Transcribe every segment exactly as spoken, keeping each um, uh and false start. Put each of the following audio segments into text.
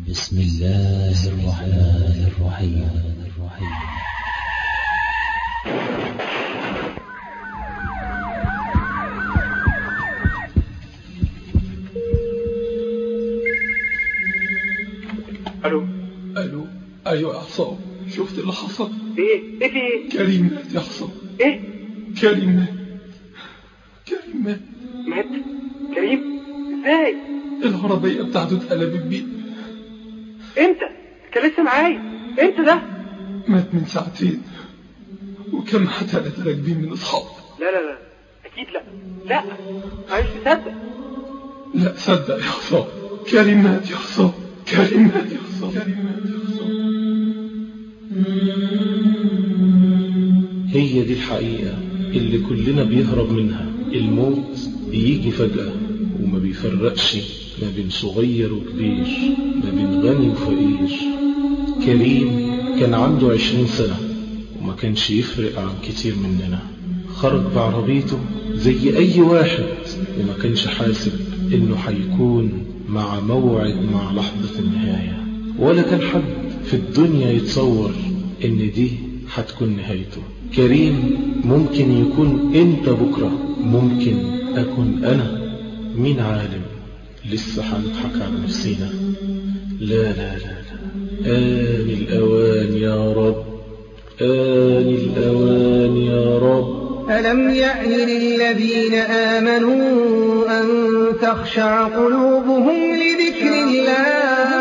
بسم الله الرحمن الرحيم. الو الو ايوه يا عصام، شفت اللي حصل؟ ايه ايه في ايه؟ كريم مات يا عصام. ايه كريم مات كريم مات مات؟ كريم ازاي؟ العربية بتاعته اتقلبت بيه. امتى؟ كان لسه معايا. امتى ده؟ مات من ساعتين وكان معاه ثلاثة راكبين من اصحابه. لا لا لا اكيد لا لا انا مش مصدق. لا صدق يا عصام، كريم مات يا عصام، كريم مات يا عصام، كريم مات يا عصام. هي دي الحقيقة اللي كلنا بيهرب منها. الموت بيجي فجأة وما بيفرقش ما بين صغير وكبير، ما بين غني وفقير. كريم كان عنده عشرين سنة وما كانش يفرق عن كتير مننا. خرج بعربيته زي أي واحد وما كانش حاسب إنه حيكون مع موعد مع لحظة النهاية، ولا كان حد في الدنيا يتصور إن دي هتكون نهايته. كريم ممكن يكون انت بكرة، ممكن اكون انا، مين عالم؟ لسه هنضحك على نفسينا. لا لا لا لا، آن الأوان يا رب، آن الأوان يا رب. ألم يأن للذين آمنوا أن تخشع قلوبهم لذكر الله.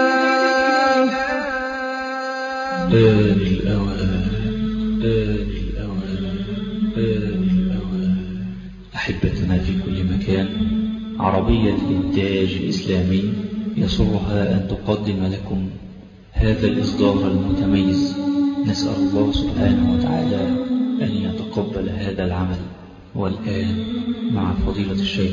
آن الأوان، آن الأوان، آن الأوان. أحبتنا في كل مكان، عربية إنتاج إسلامي يسرها أن تقدم لكم هذا الإصدار المتميز. نسأل الله سبحانه وتعالى أن يتقبل هذا العمل. والآن مع فضيلة الشيخ.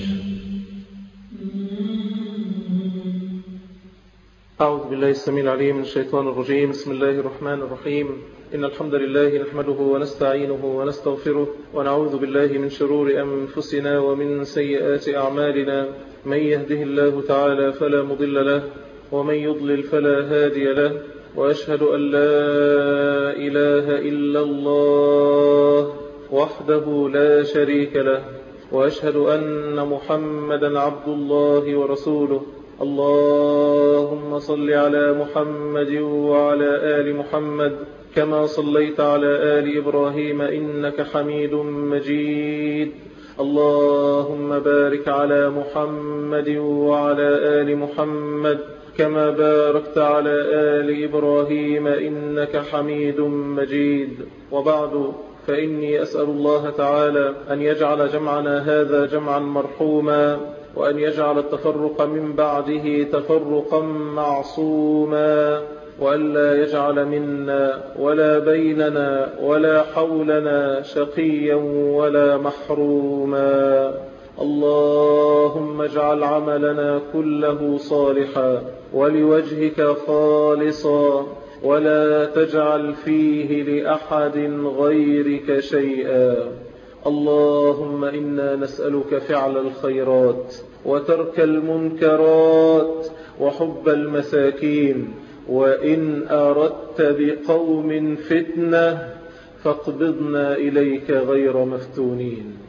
أعوذ بالله السميع العليم من الشيطان الرجيم. بسم الله الرحمن الرحيم. إن الحمد لله نحمده ونستعينه ونستغفره ونعوذ بالله من شرور أنفسنا ومن سيئات أعمالنا. من يهده الله تعالى فلا مضل له ومن يضلل فلا هادي له، وأشهد أن لا إله إلا الله وحده لا شريك له، وأشهد أن محمدا عبد الله ورسوله. اللهم صل على محمد وعلى آل محمد كما صليت على آل إبراهيم إنك حميد مجيد. اللهم بارك على محمد وعلى آل محمد كما باركت على آل إبراهيم إنك حميد مجيد. وبعد، فإني أسأل الله تعالى أن يجعل جمعنا هذا جمعا مرحوما، وأن يجعل التفرق من بعده تفرقا معصوما، وأن لا يجعل منا ولا بيننا ولا حولنا شقيا ولا محروما. اللهم اجعل عملنا كله صالحا ولوجهك خالصا، ولا تجعل فيه لأحد غيرك شيئا. اللهم إنا نسألك فعل الخيرات وترك المنكرات وحب المساكين، وإن أردت بقوم فتنة فاقبضنا إليك غير مفتونين.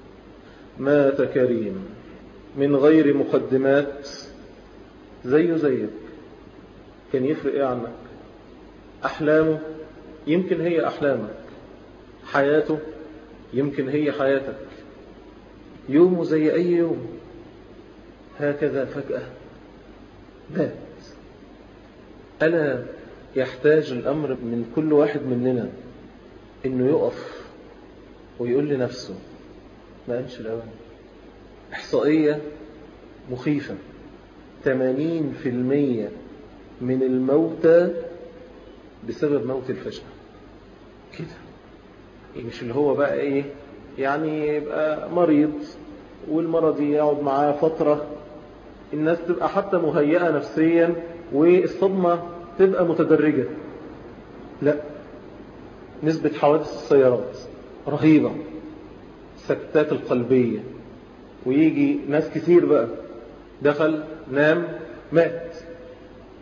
مات كريم من غير مقدمات، زيه زيك. كان يفرق إيه عنك؟ أحلامه يمكن هي أحلامك، حياته يمكن هي حياتك، يومه زي أي يوم. هكذا فجأة مات. ألا يحتاج الأمر من كل واحد مننا إنه يقف ويقول لنفسه ما أنش الأوان. إحصائية مخيفة، ثمانين في المية من الموتى بسبب موت الفجأة. كده مش اللي هو بقى إيه يعني يبقى مريض والمرض يقعد معاه فترة، الناس تبقى حتى مهيئة نفسيا والصدمة تبقى متدرجة. لا، نسبة حوادث السيارات رهيبة، سكتات القلبية، ويجي ناس كتير بقى دخل نام مات.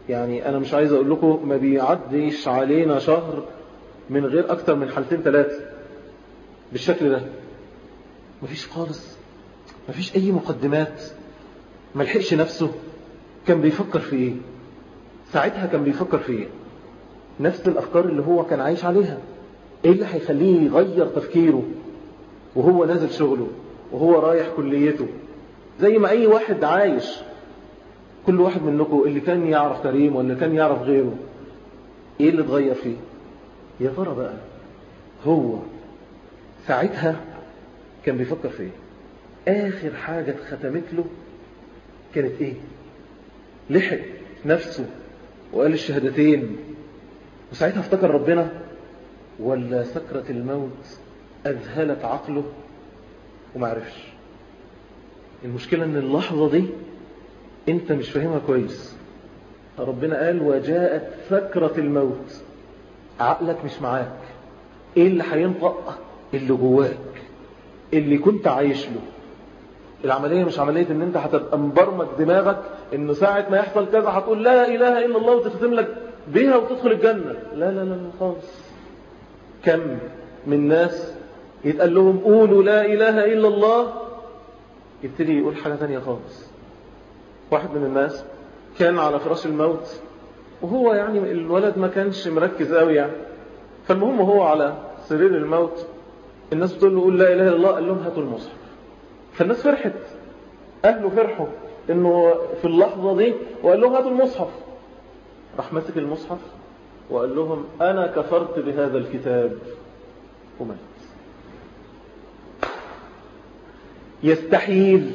يعني أنا مش عايز أقول لكم ما بيعديش علينا شهر من غير أكتر من حالتين ثلاثة بالشكل ده. مفيش خالص، مفيش أي مقدمات، ملحقش نفسه. كان بيفكر في إيه ساعتها؟ كان بيفكر في إيه؟ نفس الأفكار اللي هو كان عايش عليها. إيه اللي هيخليه يغير تفكيره وهو نازل شغله وهو رايح كليته زي ما أي واحد عايش؟ كل واحد منكم اللي كان يعرف كريم ولا كان يعرف غيره، إيه اللي اتغير فيه؟ يا ترى بقى هو ساعتها كان بيفكر في إيه؟ آخر حاجة اتختمت له كانت إيه؟ لحق نفسه وقال الشهادتين وساعتها افتكر ربنا، ولا سكرة الموت أذهلت عقله وما عرفش؟ المشكلة ان اللحظة دي انت مش فاهمها كويس. ربنا قال وجاءت سكرة الموت، عقلك مش معاك. ايه اللي هينطق؟ اللي جواك، اللي كنت عايش له. العملية مش عملية ان انت هتبقى مبرمج دماغك انه ساعة ما يحصل كذا هتقول لا اله الا الله وتختم لك بيها وتدخل الجنة. لا لا لا خالص. كم من ناس يتقال لهم قولوا لا اله الا الله يبتدي يقول حاجة تانية خالص. واحد من الناس كان على فراش الموت وهو يعني الولد ما كانش مركز قوي يعني، فالمهم هو على سرير الموت الناس بتقول له قول لا اله الا الله، قال لهم هاتوا المصحف. فالناس فرحت، اهله فرحوا انه في اللحظة دي وقال لهم هاتوا المصحف. راح مسك المصحف وقال لهم انا كفرت بهذا الكتاب ومات. يستحيل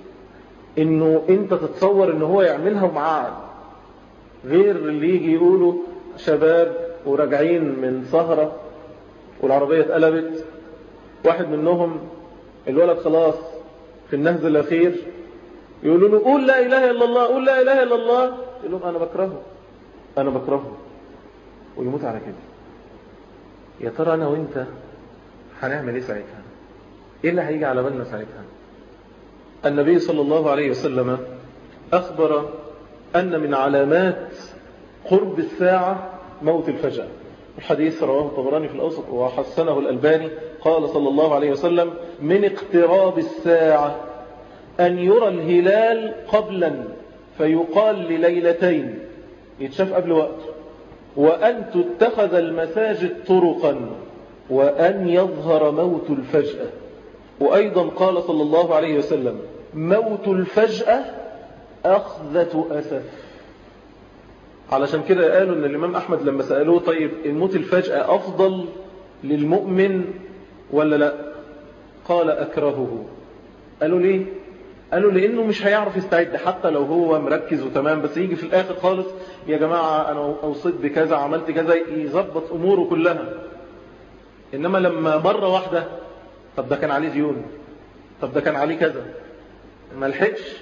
انه انت تتصور انه هو يعملها ومعاه، غير اللي يجي يقولوا شباب وراجعين من سهرة والعربية اتقلبت، واحد منهم الولد خلاص في النهز الأخير يقولوا له قول لا إله إلا الله، قول لا إله إلا الله، يقول لهم أنا بكرهه أنا بكرهه ويموت على كده. يا ترى أنا وإنت هنعمل إيه ساعتها؟ إيه اللي هيجي على بالنا ساعتها؟ النبي صلى الله عليه وسلم أخبر أن من علامات قرب الساعة موت الفجأة. الحديث رواه الطبراني في الأوسط وحسنه الألباني. قال صلى الله عليه وسلم من اقتراب الساعة أن يرى الهلال قبلا فيقال لليلتين، يتشاف قبل وقت، وأن تتخذ المساجد طرقا، وأن يظهر موت الفجأة. وأيضا قال صلى الله عليه وسلم موت الفجأة أخذة أسف. علشان كده قالوا أن الإمام أحمد لما سألوه طيب الموت الفجأة أفضل للمؤمن ولا لا؟ قال أكرهه. قالوا ليه؟ قالوا لأنه مش هيعرف يستعد حتى لو هو مركز وتمام، بس يجي في الآخر خالص يا جماعة أنا أوصيت بكذا عملت كذا، يظبط أموره كلها. إنما لما مرة واحدة طب ده كان عليه ديون، طب ده كان عليه كذا، ما لحقش.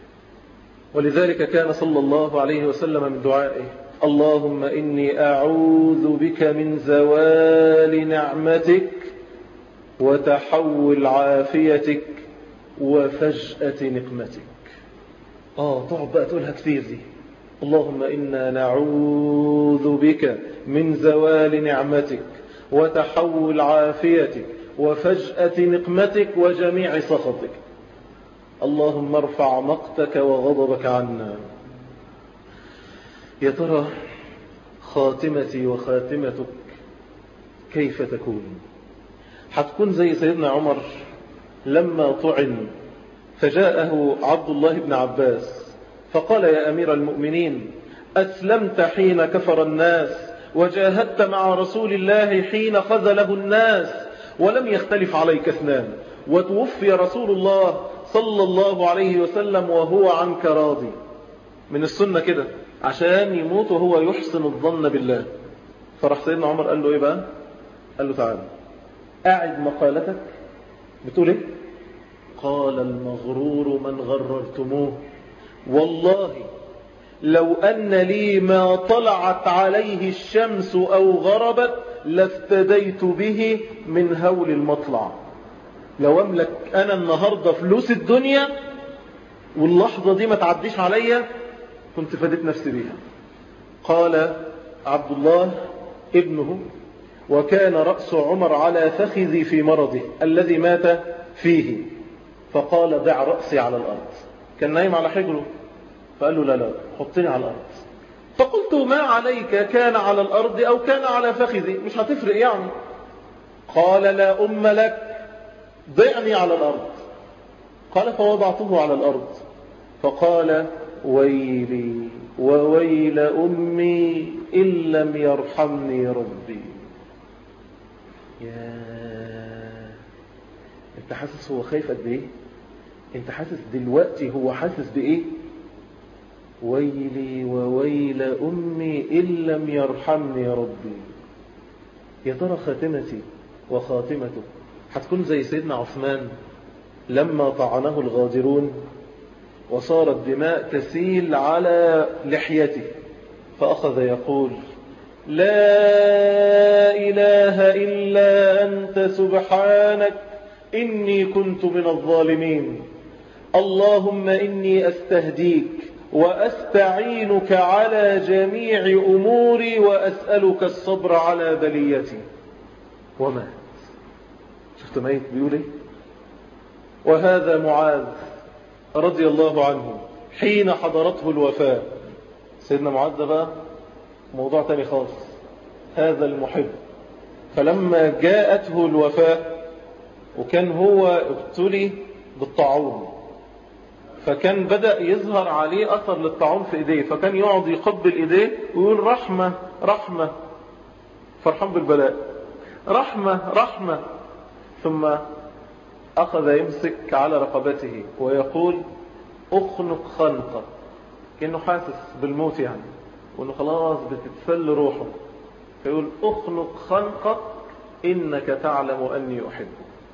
ولذلك كان صلى الله عليه وسلم من دعائه اللهم إني أعوذ بك من زوال نعمتك وتحول عافيتك وفجأة نقمتك. آه تقعد بقى تقولها كثير دي. اللهم إنا نعوذ بك من زوال نعمتك وتحول عافيتك وفجأة نقمتك وجميع سخطك. اللهم ارفع مقتك وغضبك عنا. يا ترى خاتمتي وخاتمتك كيف تكون؟ هتكون زي سيدنا عمر لما طعن فجاءه عبد الله بن عباس فقال يا أمير المؤمنين أسلمت حين كفر الناس وجاهدت مع رسول الله حين خذله الناس ولم يختلف عليك اثنان، وتوفي رسول الله صلى الله عليه وسلم وهو عنك راضي. من السنة كده عشان يموت وهو يحسن الظن بالله. فرح سيدنا عمر قال له ايه بقى؟ قال له تعالى أعد مقالتك. بتقول ايه؟ قال المغرور من غررتموه والله لو أن لي ما طلعت عليه الشمس أو غربت لافتديت به من هول المطلع. لو أملك أنا النهاردة فلوس الدنيا واللحظة دي ما تعديش عليا كنت فديت نفسي بيها. قال عبد الله ابنه: وكان رأس عمر على فخذي في مرضه الذي مات فيه، فقال: دع رأسي على الأرض. كان نايم على حجره، فقال له: لا لا، حطني على الأرض. فقلت: ما عليك، كان على الأرض أو كان على فخذي، مش هتفرق يعني. قال: لا أم لك، ضعني على الأرض. قال: فوضعته على الأرض، فقال: ويلي وويل أمي إن لم يرحمني ربي. يا انت حاسس هو خايف قد ايه؟ انت حاسس دلوقتي هو حاسس بايه؟ ويلي وويل أمي إن لم يرحمني ربي. يا ترى خاتمتي وخاتمته هتكون زي سيدنا عثمان لما طعنه الغادرون وصارت الدماء تسيل على لحيته، فأخذ يقول: لا إله إلا أنت سبحانك إني كنت من الظالمين، اللهم إني أستهديك وأستعينك على جميع أموري وأسألك الصبر على بليتي. ومات. شفت ميت بيقول ايه؟ وهذا معاذ رضي الله عنه حين حضرته الوفاة. سيدنا معاذ ده بقى موضوع تاني خالص، هذا المحب. فلما جاءته الوفاة وكان هو ابتلي بالطاعون، فكان بدأ يظهر عليه أثر للطاعون في إيديه، فكان يقعد يقبل إيديه ويقول: رحمة رحمة، فرحان بالبلاء، رحمة رحمة. ثم أخذ يمسك على رقبته ويقول: أخنق خنقة، كأنه حاسس بالموت يعني، وأنه خلاص بتتفل روحه، فيقول: أخنق خنقة إنك تعلم أني أحبك.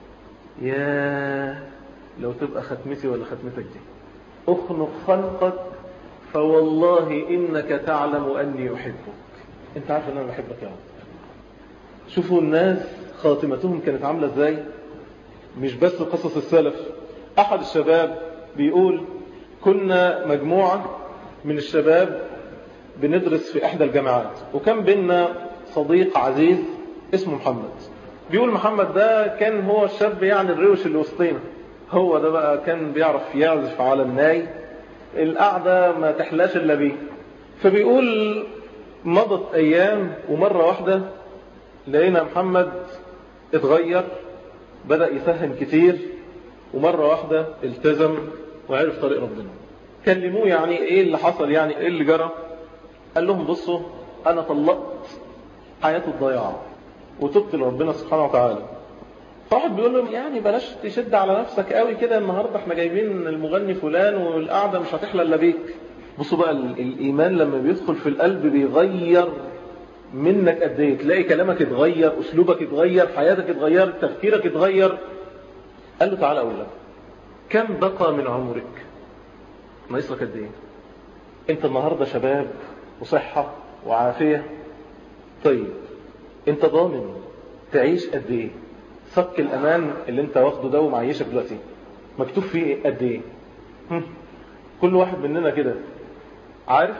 يا لو تبقى ختمتي ولا ختمتك دي، أخنق خنقك فوالله إنك تعلم أني أحبك. أنت عارف أن أنا بحبك يا رب. شوفوا الناس خاتمتهم كانت عاملة إزاي، مش بس قصص السلف. أحد الشباب بيقول: كنا مجموعة من الشباب بندرس في إحدى الجامعات، وكان بيننا صديق عزيز اسمه محمد. بيقول محمد ده كان هو الشاب يعني الروش اللي وسطينا، هو ده بقى كان بيعرف يعزف على الناي، القعدة ما تحلاش إلا بيه. فبيقول: مضت أيام ومرة واحدة لقينا محمد اتغير، بدأ يفهم كتير، ومرة واحدة التزم وعرف طريق ربنا. كلموه يعني ايه اللي حصل، يعني ايه اللي جرى. قال لهم: بصوا، انا طلقت حياة الضياع وتبت لربنا سبحانه وتعالى. فواحد بيقول له: يعني بلاش تشد على نفسك قوي كده، النهاردة احنا جايبين المغني فلان والقعدة مش هتحلى الا بيك. بصوا بقى الإيمان لما بيدخل في القلب بيغير منك قد ايه، تلاقي كلامك اتغير، اسلوبك اتغير، حياتك اتغير، تفكيرك اتغير. قال له: تعالى اقول لك، كم بقى من عمرك؟ ناقص لك قد ايه؟ انت النهارده شباب وصحه وعافيه، طيب انت ضامن تعيش قد ايه؟ صك الامان اللي انت واخده ده ومعيشك دلوقتي مكتوب فيه قد ايه؟ كل واحد مننا كده عارف.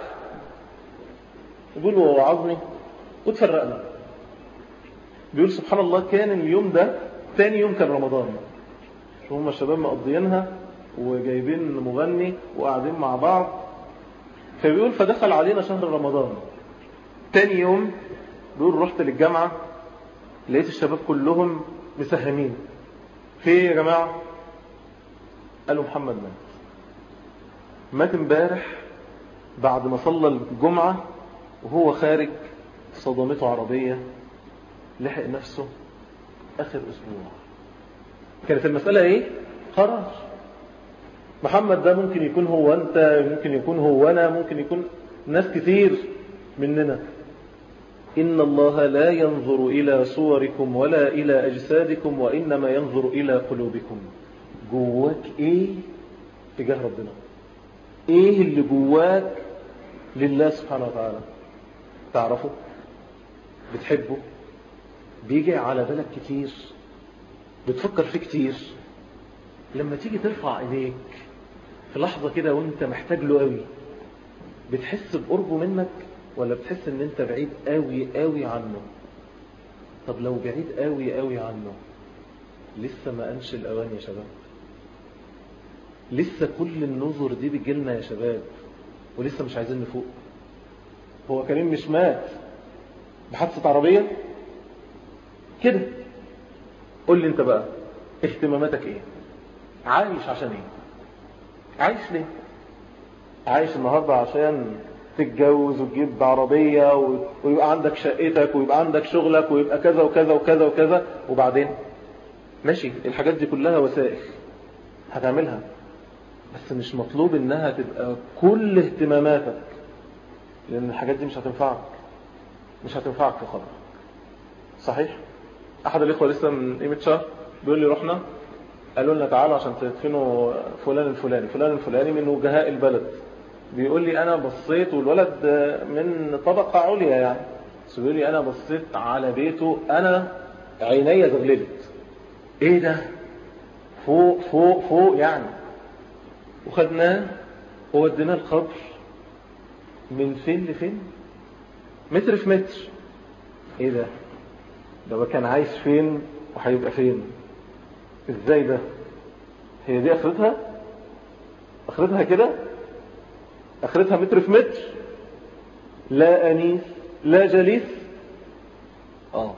يقول له: وعظني وتفرقنا. بيقول: سبحان الله، كان اليوم ده ثاني يوم كان رمضان، هم الشباب مقضيينها وجايبين مغني وقاعدين مع بعض. فبيقول: فدخل علينا شهر رمضان. ثاني يوم بيقول: رحت للجامعة لقيت الشباب كلهم مساهمين. في ايه يا جماعة؟ قالوا: محمد مات مات امبارح بعد ما صلى الجمعة وهو خارج صدمته عربية، لحق نفسه آخر أسبوع. كانت المسألة إيه؟ قرار. محمد ده ممكن يكون هو أنت، ممكن يكون هو أنا، ممكن يكون ناس كتير مننا. إن الله لا ينظر إلى صوركم ولا إلى أجسادكم وإنما ينظر إلى قلوبكم. جواك إيه تجاه ربنا؟ إيه اللي جواك لله سبحانه وتعالى؟ تعرفه؟ بتحبه؟ بيجي على بالك كتير؟ بتفكر فيه كتير؟ لما تيجي ترفع عينيك في لحظة كده وانت محتاج له قوي، بتحس بقربه منك ولا بتحس ان انت بعيد قوي قوي عنه؟ طب لو بعيد قوي قوي عنه، لسه ما أنش الأوان يا شباب؟ لسه كل النظر دي بتجيلنا يا شباب ولسه مش عايزين نفوق؟ هو كريم مش مات بحادثة عربية كده؟ قول لي انت بقى اهتماماتك ايه؟ عايش عشان ايه؟ عايش ليه؟ عايش النهاردة عشان تتجوز وتجيب عربية ويبقى عندك شقتك ويبقى عندك شغلك ويبقى كذا وكذا وكذا وكذا، وبعدين ماشي الحاجات دي كلها وسائل هتعملها، بس مش مطلوب انها تبقى كل اهتماماتك، لان الحاجات دي مش هتنفعك مش هتنفعك في خبر. صحيح؟ احد الاخوة لسه من قيمة شهر بيقول لي رحنا قالوا لنا تعالوا عشان تدفنوا فلان الفلاني فلان الفلاني من وجهاء البلد. بيقول لي انا بصيت، والولد من طبقة عليا يعني، بس بيقول لي انا بصيت على بيته انا عيني زغللت. ايه ده؟ فوق فوق فوق يعني. وخدناه ووديناه القبر من فين لفين؟ متر في متر. ايه ده؟ ده كان عايش فين وهيبقى فين؟ ازاي ده؟ هي دي اخرتها؟ اخرتها كده؟ اخرتها متر في متر؟ لا انيس لا جليس. اه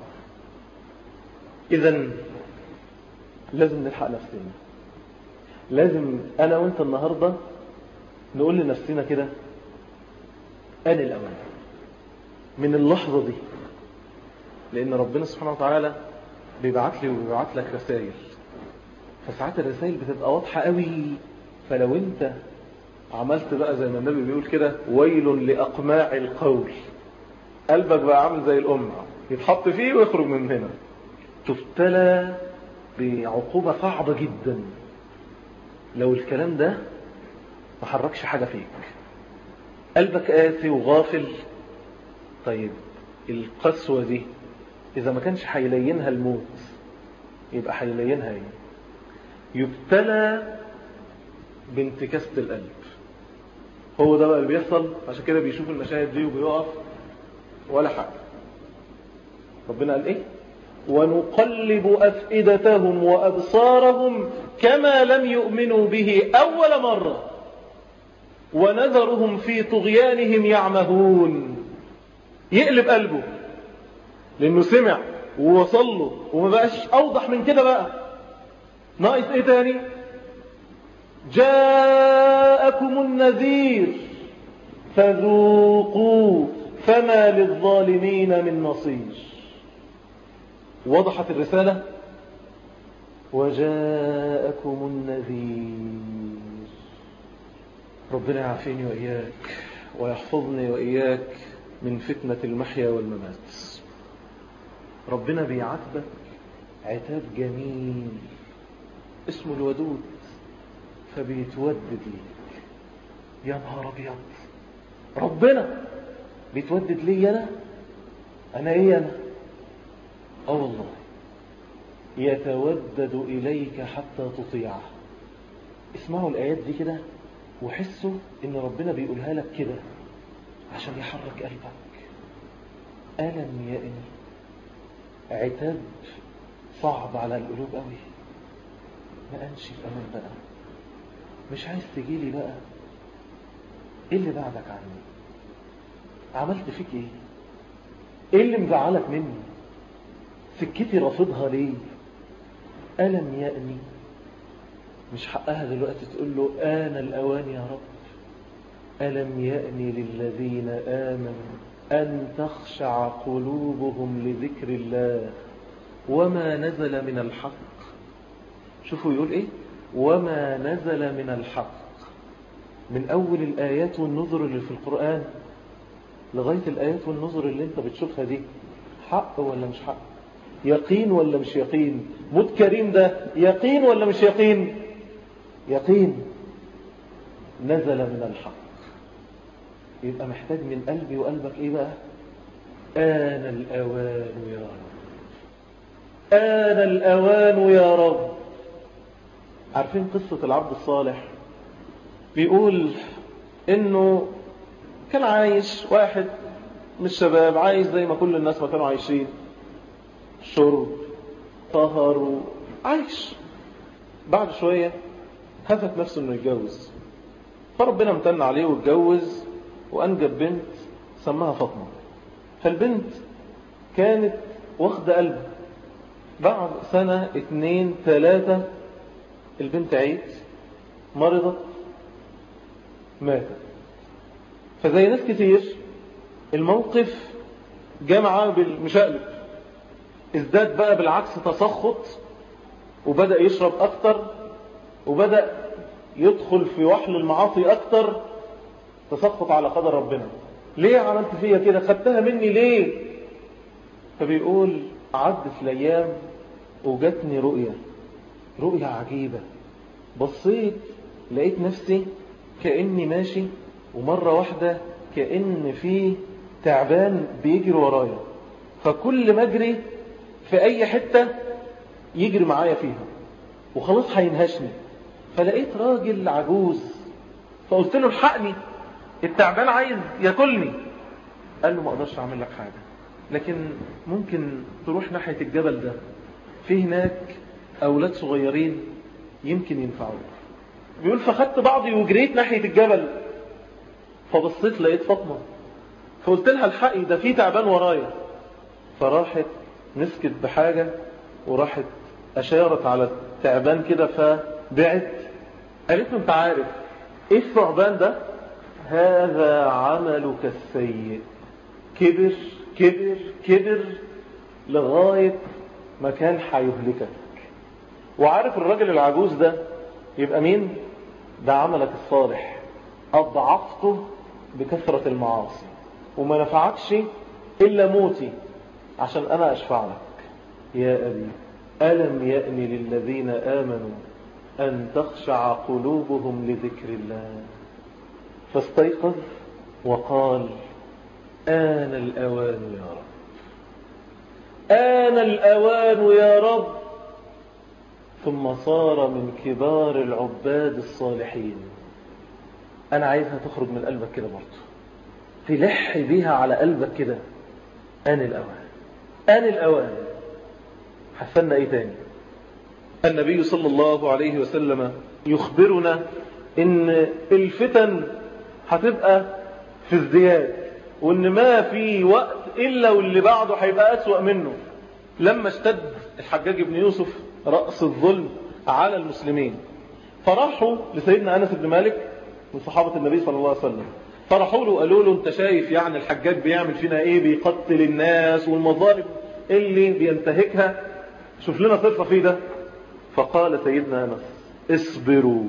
اذا لازم نلحق نفسنا. لازم انا وانت النهاردة نقول لنفسنا كده آن الأوان من اللحظة دي، لأن ربنا سبحانه وتعالى بيبعت لي وبيبعت لك رسائل، فساعات الرسائل بتبقى واضحة قوي. فلو انت عملت بقى زي ما النبي بيقول كده ويل لأقماع القول، قلبك بقى عامل زي الأمة يتحط فيه ويخرج من هنا، تبتلى بعقوبة صعبة جدا لو الكلام ده ما حركش حاجة فيك. قلبك قاسي وغافل. طيب القسوة دي إذا ما كانش هيلينها الموت يبقى هيلينها ايه؟ يبتلى بانتكاسة القلب. هو ده بقى اللي بيحصل. عشان كده بيشوف المشاهد دي وبيقف ولا حاجة. ربنا قال ايه؟ ونقلب أفئدتهم وأبصارهم كما لم يؤمنوا به أول مرة ونذرهم في طغيانهم يعمهون. يقلب قلبه لأنه سمع ووصل له وما بقاش أوضح من كده بقى. ناقص ايه تاني؟ جاءكم النذير فذوقوا فما للظالمين من نصير. وضحت الرسالة. وجاءكم النذير. ربنا يعافيني وإياك ويحفظني وإياك من فتنة المحيا والممات. ربنا بيعاتبك عتاب جميل اسمه الودود، فبيتودد ليك. يا نهار أبيض، ربنا بيتودد لي أنا؟ أنا إيه أنا؟ اه والله يتودد إليك حتى تطيعه. اسمعوا الآيات دي كده وحسوا إن ربنا بيقولها لك كده عشان يحرك قلبك. ألم يأني، عتاب صعب على القلوب قوي. ما أنش الأمان بقى، مش عايز تجيلي بقى. إيه اللي بعدك عني؟ عملت فيك إيه؟ إيه اللي مزعلك مني؟ سكتي رافضها ليه؟ ألم يأني، مش حقها دلوقتي تقول له آن الأوان يا رب. ألم يأني للذين آمنوا أن تخشع قلوبهم لذكر الله وما نزل من الحق. شوفوا يقول إيه؟ وما نزل من الحق. من أول الآيات والنظر اللي في القرآن لغاية الآيات والنظر اللي انت بتشوفها دي، حق ولا مش حق؟ يقين ولا مش يقين؟ موت كريم ده يقين ولا مش يقين؟ يقين. نزل من الحق. يبقى محتاج من قلبي وقلبك ايه بقى؟ آن الأوان يا رب. آن الأوان يا رب. عارفين قصة العبد الصالح؟ بيقول انه كان عايش واحد مش شباب، عايز زي ما كل الناس ما كانوا عايشين، شرب طهر عايش. بعد شوية هفت نفسه انه يتجوز، فربنا امتن عليه واتجوز وانجب بنت سماها فاطمة. فالبنت كانت واخدة قلبه. بعد سنة اتنين تلاتة البنت عيت، مرضت، ماتت. فزي ناس كتير الموقف جمع بالمشقلب، ازداد بقى بالعكس تسخط، وبدأ يشرب أكتر، وبدأ يدخل في وحل المعاصي أكتر. تسخط على قدر ربنا، ليه عملت فيها كده؟ خدتها مني ليه؟ فبيقول عدت الأيام وجتني رؤية رؤية عجيبة. بصيت لقيت نفسي كأني ماشي، ومرة واحدة كأن في تعبان بيجري ورايا، فكل ما اجري في أي حتة يجري معايا فيها وخلاص هينهشني. فلقيت راجل عجوز، فقلت له الحقني، التعبان عايز ياكلني. قال له ما اقدرش اعمل لك حاجة، لكن ممكن تروح ناحية الجبل ده، في هناك اولاد صغيرين يمكن ينفعوك. بيقول فخدت بعضي وجريت ناحية الجبل، فبصيت لقيت فاطمة، فقلت لها الحقي ده في تعبان ورايا. فراحت مسكت بحاجة وراحت اشارت على التعبان كده فبعت. قالت له انت عارف ايه الثعبان ده؟ هذا عملك السيء. كبر كبر كبر لغاية ما كان هيهلكك. وعارف الراجل العجوز ده يبقى مين؟ ده عملك الصالح، أضعفته بكثرة المعاصي وما نفعكش إلا موتي عشان أنا أشفع لك. يا أبي ألم يأن للذين آمنوا أن تخشع قلوبهم لذكر الله. فاستيقظ وقال آن الأوان يا رب، آن الأوان يا رب. ثم صار من كبار العباد الصالحين. أنا عايزها تخرج من قلبك كده برضه، تلح بيها على قلبك كده. آن الأوان، آن الأوان. حسنا إيه تاني؟ النبي صلى الله عليه وسلم يخبرنا إن الفتن هتبقى في ازدياد، وإن ما في وقت إلا واللي بعده هيبقى أسوأ منه. لما اشتد الحجاج بن يوسف رأس الظلم على المسلمين، فراحوا لسيدنا أنس بن مالك من صحابة النبي صلى الله عليه وسلم، فرحوا له وقالوا له انت شايف يعني الحجاج بيعمل فينا ايه؟ بيقتل الناس والمظالم اللي بينتهكها، شوف لنا صرفة فيه ده. فقال سيدنا أنس اصبروا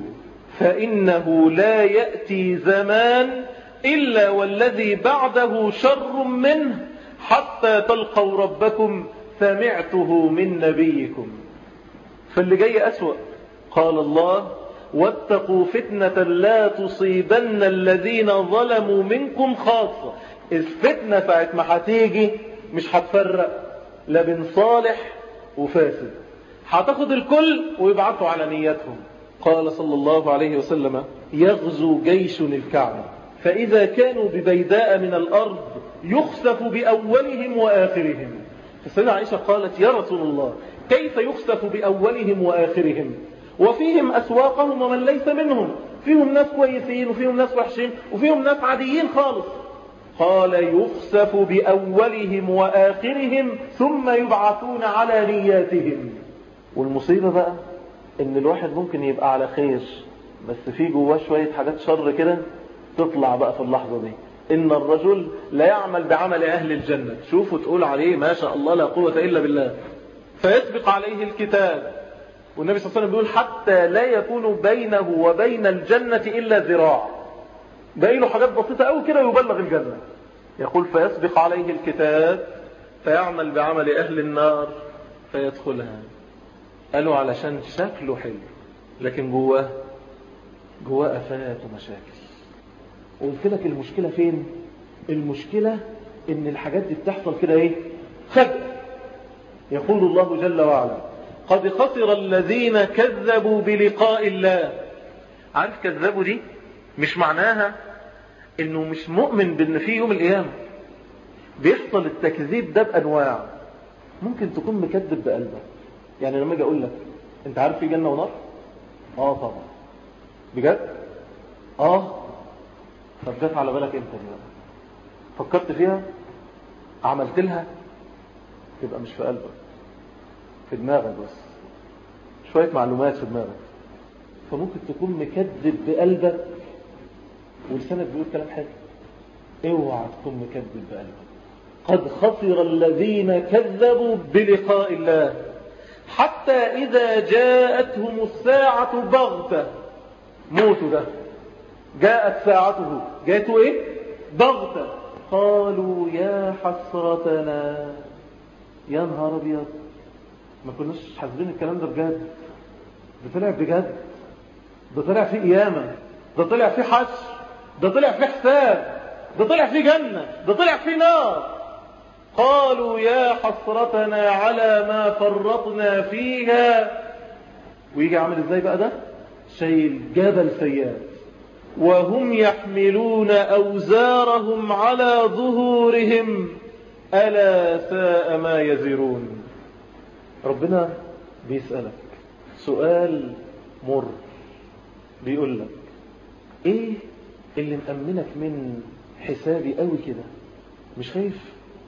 فإنه لا يأتي زمان إلا والذي بعده شر منه حتى تلقوا ربكم سمعته من نبيكم. فاللي جاي أسوأ. قال الله واتقوا فتنة لا تصيبن الذين ظلموا منكم خاصة. الفتنة ساعة ما هتيجي مش هتفرق لا بين صالح وفاسد، هتاخد الكل ويبعثوا على نياتهم. قال صلى الله عليه وسلم يغزو جيش الكعبة فإذا كانوا ببيداء من الأرض يخسف بأولهم وآخرهم. فسيدة عائشة قالت يا رسول الله كيف يخسف بأولهم وآخرهم وفيهم أسواقهم ومن ليس منهم؟ فيهم ناس كويسين وفيهم ناس وحشين وفيهم ناس عاديين خالص. قال يخسف بأولهم وآخرهم ثم يبعثون على نياتهم. والمصيبة بقى ان الواحد ممكن يبقى على خير بس في جواه شوية حاجات شر كده تطلع بقى في اللحظة دي. ان الرجل لا يعمل بعمل اهل الجنة، تشوفه تقول عليه ما شاء الله لا قوة الا بالله، فيسبق عليه الكتاب. والنبي صلى الله عليه وسلم بيقول حتى لا يكون بينه وبين الجنة الا ذراع، باقي له حاجات بسيطة قوي كده يبلغ الجنة. يقول فيسبق عليه الكتاب فيعمل بعمل اهل النار فيدخلها. قالوا علشان شكله حلو لكن جواه جواه آفات ومشاكل. وقلت لك المشكلة فين؟ المشكلة ان الحاجات دي بتحصل كده ايه؟ فجأة. يقول الله جل وعلا قد خسر الذين كذبوا بلقاء الله. عارف كذبوا دي مش معناها انه مش مؤمن بان في يوم القيامة، بيحصل التكذيب ده بأنواع. ممكن تكون مكذب بقلبك. يعني لما اجي اقول لك انت عارف في جنة ونار؟ اه طبعا. بجد؟ اه. طب جت على بالك امتى دي بقى؟ فكرت فيها؟ عملت لها؟ تبقى مش في قلبك، في دماغك بس، شوية معلومات في دماغك. فممكن تكون مكذب بقلبك ولسانك بيقول كلام حلو. اوعى تكون مكذب بقلبك. قد خسر الذين كذبوا بلقاء الله حتى إذا جاءتهم الساعة بغتة. موتوا ده جاءت ساعته، جاءته ايه؟ بغتة. قالوا يا حسرتنا. يا نهار ابيض، ما كناش حاسبين الكلام ده بجد. ده طلع بجد، ده طلع فيه قيامة، ده طلع فيه حشر، ده طلع فيه حساب، ده طلع فيه جنة، ده طلع فيه نار. قالوا يا حسرتنا على ما فرطنا فيها. ويجي عامل ازاي بقى ده؟ شايل جبل سيئات وهم يحملون أوزارهم على ظهورهم ألا ساء ما يزرون. ربنا بيسألك سؤال مر، بيقول لك ايه اللي مأمنك من حسابي قوي كده؟ مش خايف؟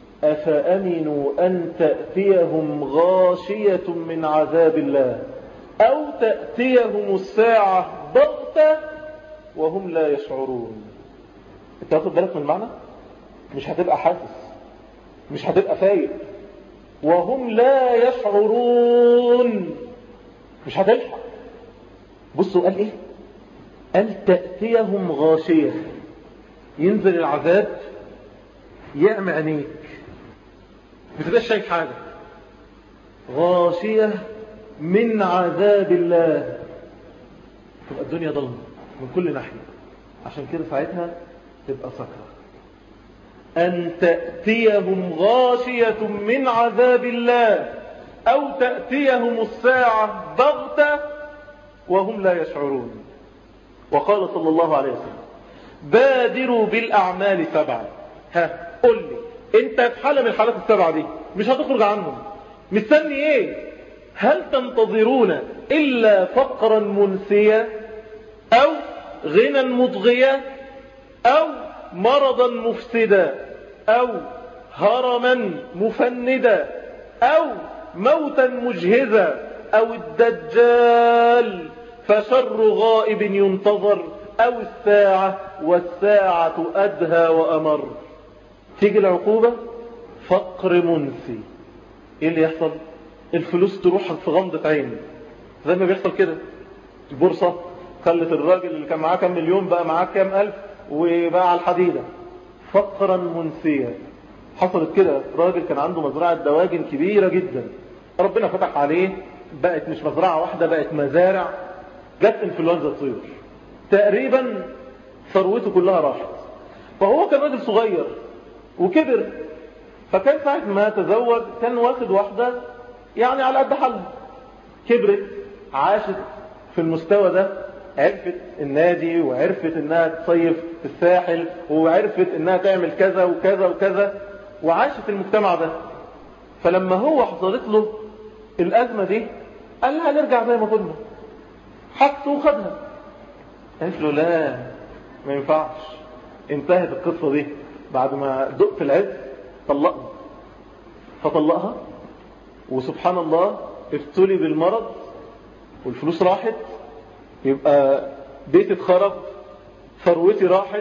أفأمنوا أن تأتيهم غاشية من عذاب الله أو تأتيهم الساعة بغتة وهم لا يشعرون. انت هتاخد بالك من المعنى؟ مش هتبقى حاسس، مش هتبقى فايق. وهم لا يشعرون، مش هتلحق. بصوا قال ايه؟ قال تأتيهم غاشية. ينزل العذاب يعمي عينيك، ما تبقاش شايف حاجة. غاشية من عذاب الله، تبقى الدنيا ضلمة من كل ناحية. عشان كده ساعتها تبقى سكرة. أن تأتيهم غاشية من عذاب الله أو تأتيهم الساعة بغتة وهم لا يشعرون. وقال صلى الله عليه وسلم بادروا بالأعمال سبعة. ها قل لي انت في حالة من الحالات السبعة دي مش هتخرج عنهم، مستني ايه؟ هل تنتظرون إلا فقرا منسيا أو غنى مضغيا أو مرضا مفسدا أو هرما مفندا أو موتا مجهزا أو الدجال فشر غائب ينتظر أو الساعة والساعة أدهى وأمر. تيجي العقوبة فقر منسي. ايه اللي يحصل؟ الفلوس تروح في غمضة عين، زي ما بيحصل كده. البورصة خلت الراجل اللي كان معاه كام مليون بقى معاه كام ألف وبقى على الحديدة. فقرا منسيا. حصلت كده، راجل كان عنده مزرعة دواجن كبيرة جدا، ربنا فتح عليه، بقت مش مزرعة واحدة، بقت مزارع. جت انفلونزا طيور، تقريبا ثروته كلها راحت. فهو كان راجل صغير وكبر، فكان ساعة ما تزوج كان واخد واحدة يعني على قد حالها. كبرت، عاشت في المستوى ده، عرفت النادي وعرفت انها تصيف في الساحل وعرفت انها تعمل كذا وكذا وكذا وعاشت المجتمع ده. فلما هو حصلت له الأزمة دي قال لها نرجع زي ما كنا، حطه وخدها. قالت له لا ما ينفعش، انتهت القصة دي بعد ما دقت العز، طلقني. فطلقها، وسبحان الله ابتلي بالمرض والفلوس راحت، يبقى بيتي اتخرب، ثروتي راحت،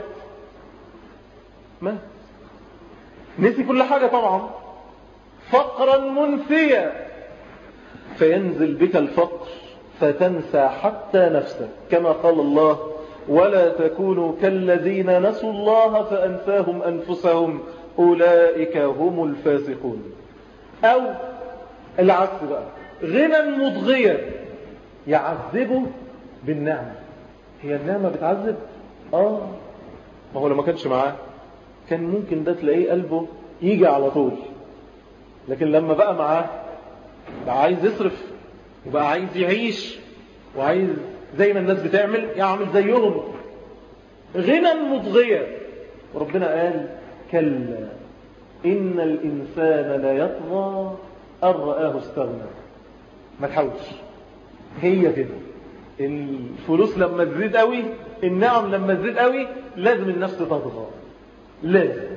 ما نسي كل حاجة طبعا. فقرا منسيا، فينزل بك الفقر فتنسى حتى نفسك، كما قال الله ولا تكونوا كالذين نسوا الله فأنساهم أنفسهم أولئك هم الفاسقون. أو العكس بقى، غنى مضغيا، يعذبه بالنعمة. هي النعمة بتعذب؟ آه، ما هو لما كانش معاه كان ممكن ده تلاقيه قلبه يجي على طول، لكن لما بقى معاه بقى عايز يصرف وبقى عايز يعيش وعايز زي ما الناس بتعمل يعمل زيهم. غنى مضغيا. وربنا قال كلا إن الإنسان لا يطغى أن رآه استغنى. ما تحاولش، هي كده. الفلوس لما تزيد قوي، النعم لما تزيد قوي، لازم النفس تطغى، لازم.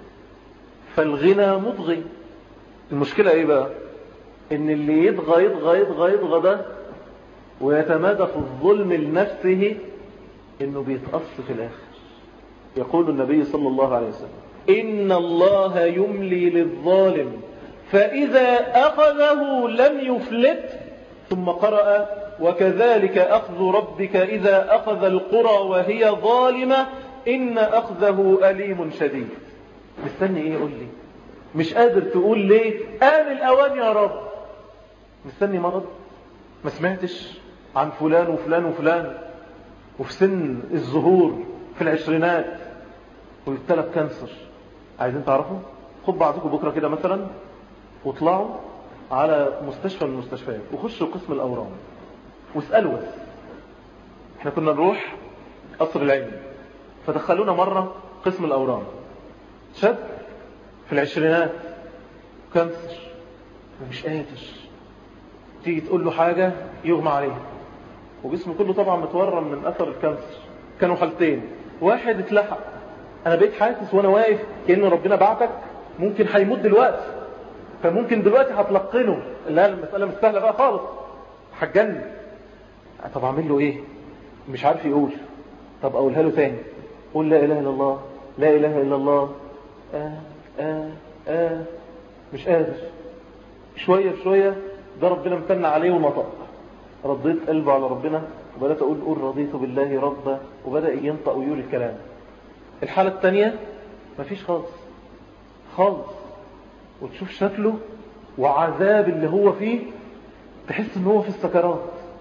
فالغنى مطغي. المشكلة ايه بقى؟ ان اللي يطغى يطغى يطغى يطغى ده ويتمادى في الظلم لنفسه انه بيتقص في الاخر. يقول النبي صلى الله عليه وسلم: إن الله يملي للظالم فإذا أخذه لم يفلت. ثم قرأ: وكذلك أخذ ربك إذا أخذ القرى وهي ظالمة إن أخذه أليم شديد. مستني إيه؟ قول لي. مش قادر تقول ليه؟ آن الأوان يا رب. مستني مرض؟ ما سمعتش عن فلان وفلان وفلان وفي سن الظهور في العشرينات ويبتلى بكانسر؟ عايزين تعرفوا؟ خد بعضكم بكرة كده مثلا واطلعوا على مستشفى من المستشفيات وخشوا قسم الأورام واسألوا بس. احنا كنا نروح قصر العين فدخلونا مرة قسم الأورام، شاب في العشرينات كانسر ومش قادر، تيجي تقول له حاجة يغمى عليه وجسمه كله طبعا متورم من أثر الكانسر. كانوا حالتين، واحد اتلحق، أنا بقيت حاسس وأنا واقف كأن ربنا بعتك ممكن هيموت دلوقتي، فممكن دلوقتي هتلقنه. لا، المسألة مش سهلة بقى خالص، هتجنن. طب أعمل له إيه؟ مش عارف يقول. طب أقولها له تاني، قول لا إله إلا الله، لا إله إلا الله. آه آه آه مش قادر. شوية بشوية ده ربنا امتن عليه ونطق، رديت قلبه على ربنا وبدأت أقول قول رضيت بالله ربا، وبدأ ينطق ويقول الكلام. الحالة الثانية مفيش خالص خالص، وتشوف شكله وعذاب اللي هو فيه، تحس ان هو في السكرات،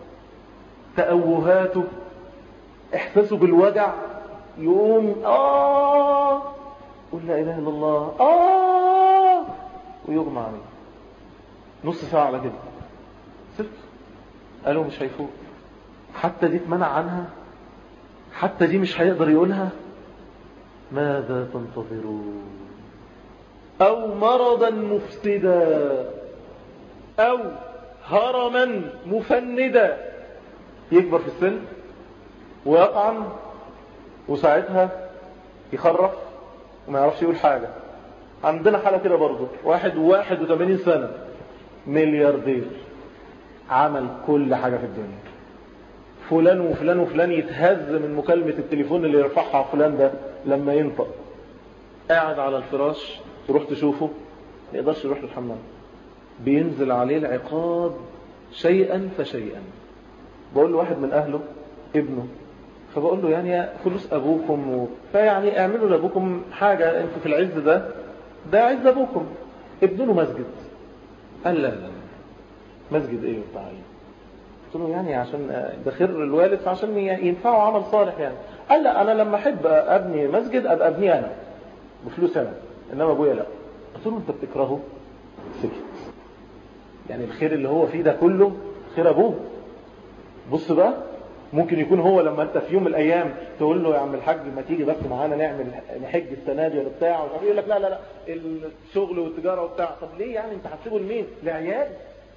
تأوهاته، احساسه بالوجع، يقوم آه قل لا إله إلا الله آه ويغمى عليه. نص ساعة على كده سبت، قالوا مش هيفوق. حتى دي اتمنع عنها، حتى دي مش هيقدر يقولها. ماذا تنتظرون؟ أو مرضا مفسدا أو هرما مفندا، يكبر في السن ويطعن وساعتها يخرف وما يعرفش يقول حاجة. عندنا حالة كده برضو، واحد واحد وثمانين سنة ملياردير، عمل كل حاجة في الدنيا، فلان وفلان وفلان يتهز من مكالمة التليفون اللي يرفعها فلان ده لما ينطق. قاعد على الفراش، تروح تشوفه ما يقدرش يروح للحمام، بينزل عليه العقاب شيئا فشيئا. بقول له واحد من أهله ابنه، فبقول له يعني فلوس أبوكم و... فيعني اعملوا لأبوكم حاجة، انتوا في العز ده ده عز أبوكم، ابنوا له مسجد. قال لا لا مسجد ايه وبتاع ايه؟ قلت له يعني عشان ده خير الوالد فعشان ينفعوا عمل صالح يعني. قال لا انا لما احب ابني مسجد ابقى ابني انا بفلوس انا، انما ابويا لا. قلت له انت بتكرهه؟ سكت. يعني الخير اللي هو فيه ده كله خير ابوه. بص بقى، ممكن يكون هو لما انت في يوم من الايام تقول له يا عم الحاج ما تيجي بس معانا نعمل نحج السنه دي ولا بتاع، يقول لك لا لا لا الشغل والتجاره وبتاع. طب ليه يعني انت هتسيبه لمين؟ لعيال.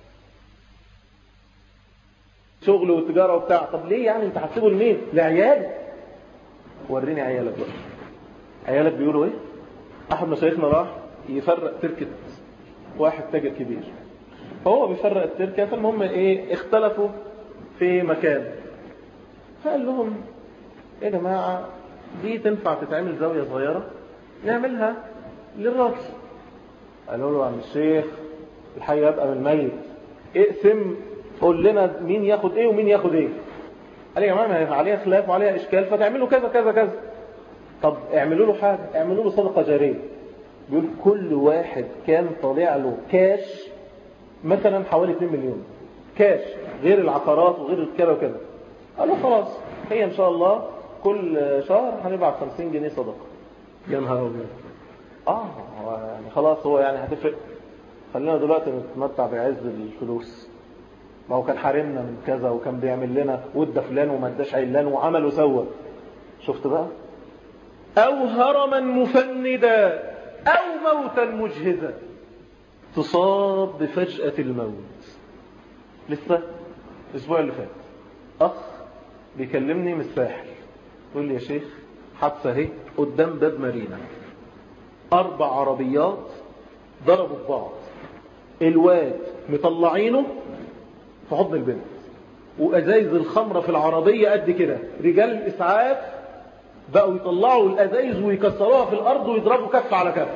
شغل والتجاره وبتاع، طب ليه يعني انت هتسيبه لمين؟ لعيال. وريني عيالك بقى، عيالك بيقولوا ايه؟ احد مشايخنا راح يفرق تركه واحد تاجر كبير، فهو بيفرق التركه، فالمهم ايه اختلفوا في مكان، فقال لهم يا جماعه دي تنفع تتعمل زاويه صغيره نعملها للراجل. قالوا له يا عم الشيخ الحي يبقى من الميت، اقسم قول لنا مين ياخد ايه ومين ياخد ايه. قال يا جماعه ما عليها خلاف وعليها اشكال فتعملوا كذا كذا كذا. طب اعملوا له حاجه، اعملوا له صدقه جاريه. بيقول كل واحد كان طالع له كاش مثلا حوالي اتنين مليون كاش، غير العقارات وغير كذا وكذا. قالوا خلاص هي ان شاء الله كل شهر هنبعت خمسين جنيه صدقه. يا نهار ابيض. اه يعني خلاص هو يعني هتفرق، خلينا دلوقتي نتمتع بعز الفلوس، ما هو كان حارمنا من كذا وكان بيعمل لنا ود فلان وما اداش علان وعمل وسوى. شفت بقى؟ او هرما مفندا، أو موتا مجهزا تصاب بفجأة الموت. لسه الأسبوع اللي فات أخ بيكلمني من الساحل يقول لي يا شيخ حادثة اهي قدام باب مارينا، أربع عربيات ضربوا في بعض، الواد مطلعينه في حضن البنت، وأزايز الخمرة في العربية قد كده، رجال الإسعاف بقوا يطلعوا الأزايز ويكسروها في الأرض ويضربوا كف على كف.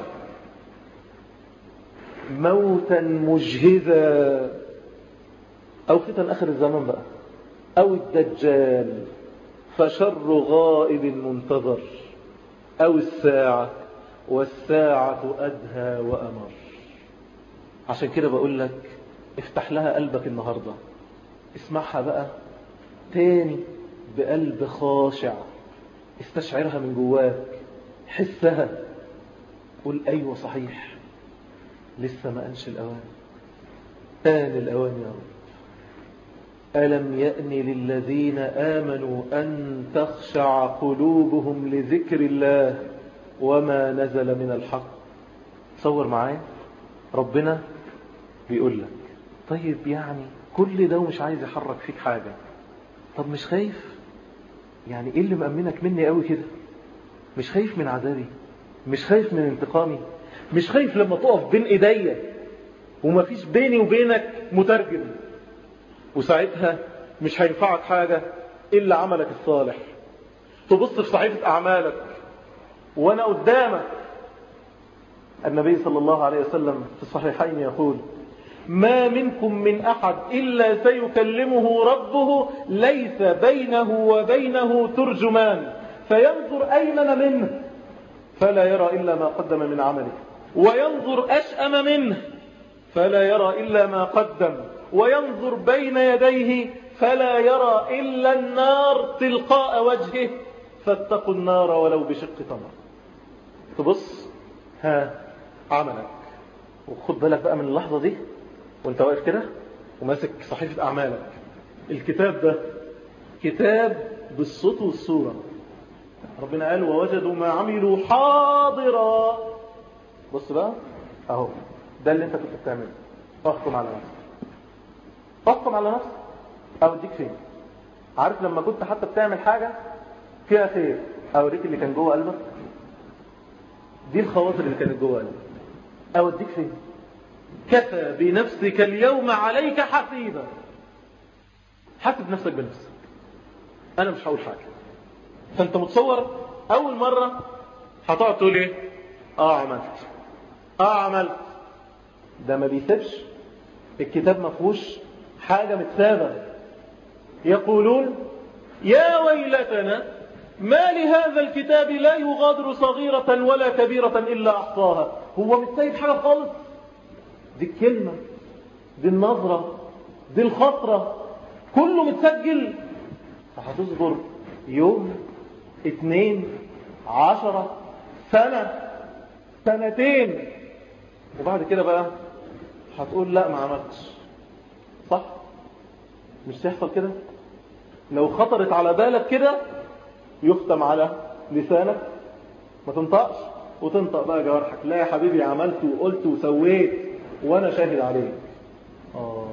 موتا مجهزا، أو فتن آخر الزمان بقى، أو الدجال فشر غائب منتظر، أو الساعة والساعة أدهى وأمر. عشان كده بقول لك افتح لها قلبك النهاردة، اسمعها بقى تاني بقلب خاشع، استشعرها من جواك، حسها، قول أيوة صحيح، لسه ما أنش الأوان، آن الأوان يا رب. ألم يأن للذين آمنوا أن تخشع قلوبهم لذكر الله وما نزل من الحق. تصور معايا ربنا بيقول لك طيب يعني كل ده ومش عايز يحرك فيك حاجة، طب مش خايف؟ يعني ايه اللي مأمنك مني قوي كده؟ مش خايف من عذابي؟ مش خايف من انتقامي؟ مش خايف لما تقف بين ايديا ومفيش بيني وبينك مترجم، وساعتها مش هينفعك حاجة إلا عملك الصالح، تبص في صحيفة أعمالك وأنا قدامك. النبي صلى الله عليه وسلم في الصحيحين يقول ما منكم من أحد إلا سيكلمه ربه ليس بينه وبينه ترجمان، فينظر أيمن منه فلا يرى إلا ما قدم من عمله، وينظر أشأم منه فلا يرى إلا ما قدم، وينظر بين يديه فلا يرى إلا النار تلقاء وجهه، فاتقوا النار ولو بشق تمر. تبص ها عملك، وخد بالك بقى من اللحظة دي وانت واقف كده وماسك صحيفة أعمالك. الكتاب ده كتاب بالصوت والصورة، ربنا قال ووجدوا ما عملوا حاضرا. بص بقى اهو ده اللي انت كنت بتعمله، احكم على نفسك، احكم على نفسك اوديك فين. عارف لما كنت حتى بتعمل حاجة فيها خير اوريك اللي كان جوه قلبك، دي الخواطر اللي كانت جوه قلبك، اوديك فين. كفى بنفسك اليوم عليك حسيبا، حاسب نفسك بنفسك، انا مش هقول حاجة. فانت متصور اول مرة هتقعد تقول ايه؟ اه عملت اه عملت. ده ما بيسيبش، الكتاب ما فيهوش حاجة متسابة. يقولون يا ويلتنا ما لهذا الكتاب لا يغادر صغيرة ولا كبيرة إلا أحصاها. هو مش سايب حاجة خالص، دي الكلمة، دي النظرة، دي الخطرة، كله متسجل. فهتصبر يوم اتنين عشرة سنة سنتين، وبعد كده بقى هتقول لا ما عملتش صح. مش تحصل كده؟ لو خطرت على بالك كده يختم على لسانك، ما تنطقش، وتنطق بقى جوارحك لا يا حبيبي عملت وقلت وسويت وانا شاهد عليك. آه.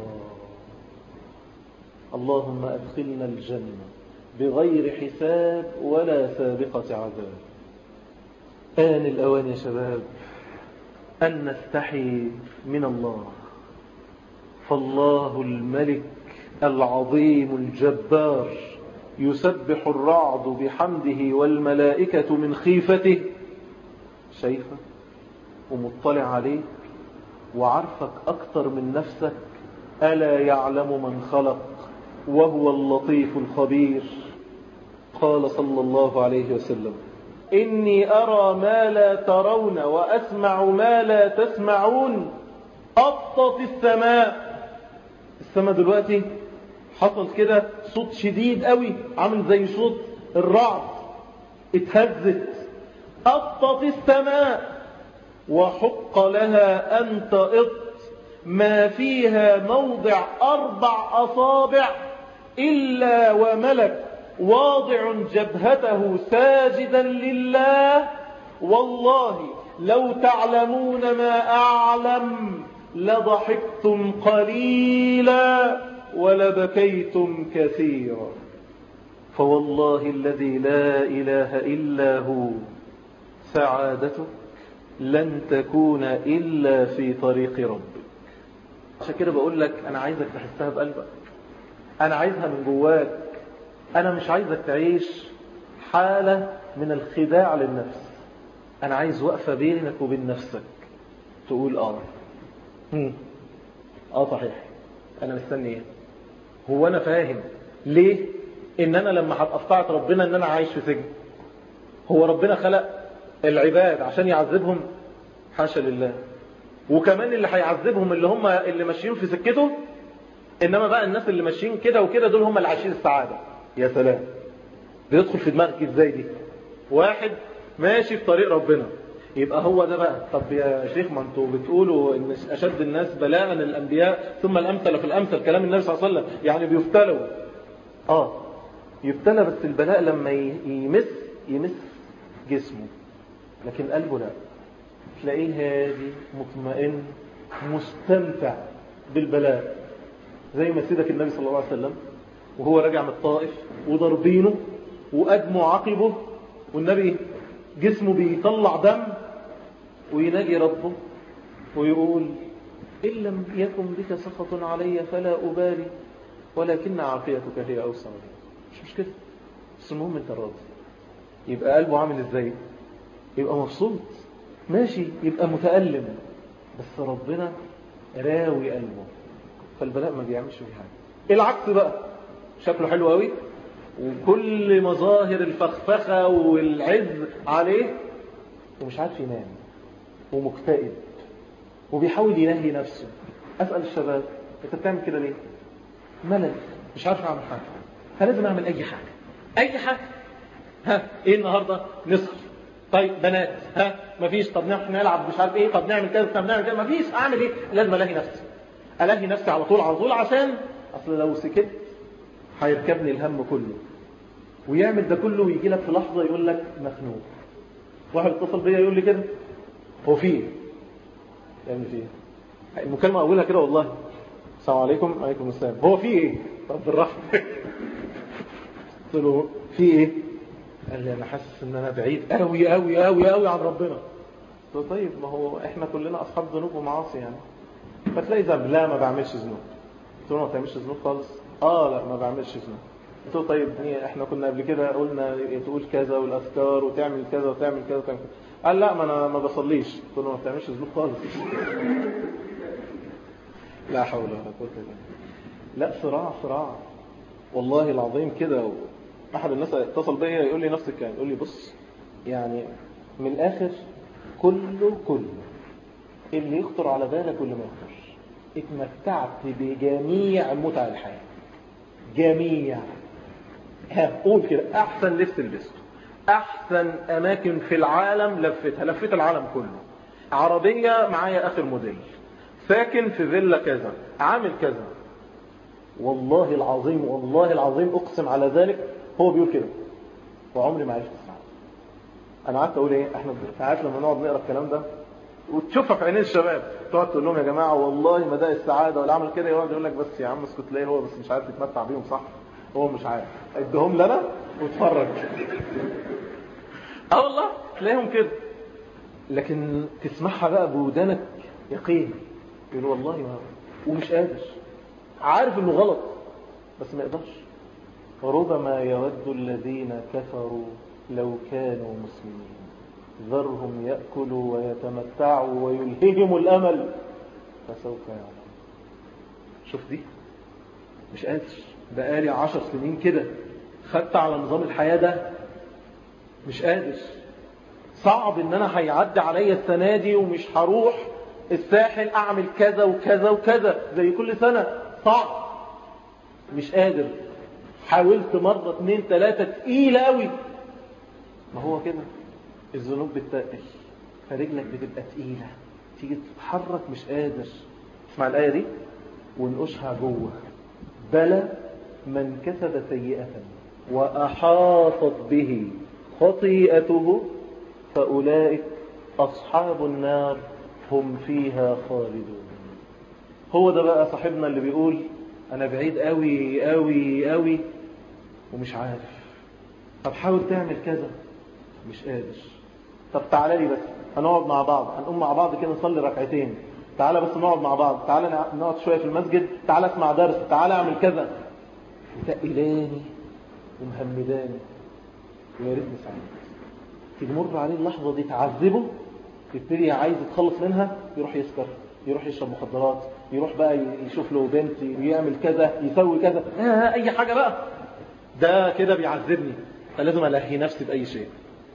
اللهم ادخلنا الجنة بغير حساب ولا سابقة عذاب. آن الأوان يا شباب أن نستحي من الله، فالله الملك العظيم الجبار يسبح الرعد بحمده والملائكة من خيفته، شايفه ومطلع عليك وعارفك أكتر من نفسك. ألا يعلم من خلق وهو اللطيف الخبير. قال صلى الله عليه وسلم إني أرى ما لا ترون وأسمع ما لا تسمعون. أطت السماء، السماء دلوقتي حصل كده صوت شديد قوي عامل زي صوت الرعد، اتهزت. أطت السماء وحق لها أن تئط ما فيها موضع أربع أصابع إلا وملك واضع جبهته ساجدا لله، والله لو تعلمون ما أعلم لضحكتم قليلا ولبكيتم كثيرا. فوالله الذي لا إله إلا هو سعادتك لن تكون إلا في طريق ربك. عشان كده بقول لك أنا عايزك تحسها بقلبك، أنا عايزها من جواك. أنا مش عايزك تعيش حالة من الخداع للنفس. أنا عايز وقفة بينك وبين نفسك تقول آه هم. آه صحيح أنا مستني إيه؟ هو أنا فاهم ليه إن أنا لما هبقى في طاعة ربنا إن أنا عايش في سجن؟ هو ربنا خلق العباد عشان يعذبهم؟ حاشا لله. وكمان اللي هيعذبهم اللي هم اللي ماشيين في سكته، إنما بقى الناس اللي ماشيين كده وكده دول هم اللي عايشين السعادة. يا سلام، بيدخل في دماغك إزاي دي؟ واحد ماشي في طريق ربنا يبقى هو ده بقى. طب يا شيخ ما انتوا بتقولوا ان اشد الناس بلاء الانبياء ثم الامثل في الامثل، كلام النبي صلى الله عليه وسلم، يعني بيفتلوا. اه يبتلى، بس البلاء لما يمس يمس جسمه لكن قلبه لا، تلاقيه هادي مطمئن مستمتع بالبلاء. زي ما سيدك النبي صلى الله عليه وسلم وهو راجع من الطائف وضربينه وأدموا عقبه والنبي جسمه بيطلع دم ويناجي ربه ويقول إن لم يكن بك سخط علي فلا أبالي ولكن عافيتك هي أوسع لي. مش مشكلة، بس المهم انت راضي. يبقى قلبه عامل ازاي؟ يبقى مبسوط ماشي، يبقى متألم بس ربنا راوي قلبه، فالبلاء ما بيعملش فيه حاجة. العكس بقى شكله حلو قوي وكل مظاهر الفخفخة والعز عليه ومش عارف ينام ومكتئب وبيحاول ينهي نفسه. أسأل الشباب انت بتعمل كده ليه؟ ملل، مش عارف اعمل حاجة، فلازم اعمل اي حاجة اي حاجة. ها ايه النهاردة؟ نسهر. طيب بنات، ها مفيش. طب نلعب مش عارف ايه. طب نعمل كذا. طب نعمل كذا. مفيش. اعمل ايه؟ لازم الاهي نفسي الاهي نفسي على طول على طول، عشان اصل لو سكت هيركبني الهم كله. ويعمل ده كله ويجي لك في لحظة يقول لك مخنوق. واحد اتصل بيا يقول لي كده هو فيه يعمل فيه المكالمة اولها كده والله السلام عليكم. عليكم السلام. هو فيه ايه؟ طب بالراحة. قلت له فيه ايه؟ قال لي انا حاسس ان انا بعيد قوي قوي قوي قوي عن ربنا. قلت له طيب ما هو احنا كلنا اصحاب ذنوب ومعاصي يعني، فتلاقي ذنب. لا ما بعملش ذنوب. قلت له ما بتعملش ذنوب خالص؟ اه لا ما بعملش ذنوب. قلت له طيب احنا كنا قبل كده قلنا تقول كذا والاذكار وتعمل كذا وتعمل كذا وتعمل كذا. قال لا ما انا ما بصليش. قلت له ما بتعملش ذنوب خالص. لا حول ولا قوه الا بالله. لا صراع صراع والله العظيم كده. احد الناس اتصل بيا يقول لي نفس الكلام، يقول لي بص يعني من الاخر كله كله اللي يخطر على بالك واللي ما يخطرش، اتمتعت بجميع متع الحياه. جميع. ها قول كده احسن لبس لبسته، احسن اماكن في العالم لفتها، لفت العالم كله، عربيه معايا اخر موديل، ساكن في فيلا كذا، عامل كذا. والله العظيم والله العظيم اقسم على ذلك هو بيقول كده وعمري ما عرفت السعادة. انا قعدت اقول ايه، احنا ساعات لما نقعد نقرا الكلام ده وتشوفها في عينين الشباب تقعد تقول لهم يا جماعه والله ما ده السعاده ولا عمل كده، يقعد يقول لك بس يا عم اسكت ليه، هو بس مش عارف يتمتع بيهم صح، هو مش عارف. ادهم لنا واتفرج. اه والله تلاقيهم كده، لكن تسمعها بقى بودانك يقين يقول والله ما هو ومش قادر، عارف انه غلط بس ما يقدرش. وربما يود الذين كفروا لو كانوا مسلمين ذرهم يأكلوا ويتمتعوا ويلههم الأمل فسوف يعلم. شوف دي مش قادر، بقالي عشر سنين كده خدت على نظام الحياة ده مش قادر، صعب ان انا هيعدي عليا السنة دي ومش هروح الساحل اعمل كذا وكذا وكذا زي كل سنة، صعب مش قادر. حاولت مرة اتنين تلاتة تقيلة قوي. ما هو كده الذنوب بتتقل فرجلك بتبقى تقيلة، تيجي تتحرك مش قادر. اسمع الآية دي ونقشها جوه. بلى من كسب سيئة وأحاطت به خطيئته فأولئك أصحاب النار هم فيها خالدون. هو ده بقى صاحبنا اللي بيقول أنا بعيد قوي قوي قوي ومش عارف. طب حاول تعمل كذا، مش قادر. طب تعالى لي بس هنقعد مع بعض، هنقوم مع بعض كده نصلي ركعتين، تعالى بس نقعد مع بعض، تعالى نقعد شوية في المسجد، تعالى اسمع درس، تعالى اعمل كذا. تقلاني ومهمداني ويا ريتني ساعات. تمر عليه اللحظة دي تعذبه، تبتدي عايز يتخلص منها، يروح يسكر، يروح يشرب مخدرات، يروح بقى يشوف له بنت، يعمل كذا، يسوي كذا، آه اي حاجة بقى. ده كده بيعذبني، فلازم ألهي نفسي بأي شيء.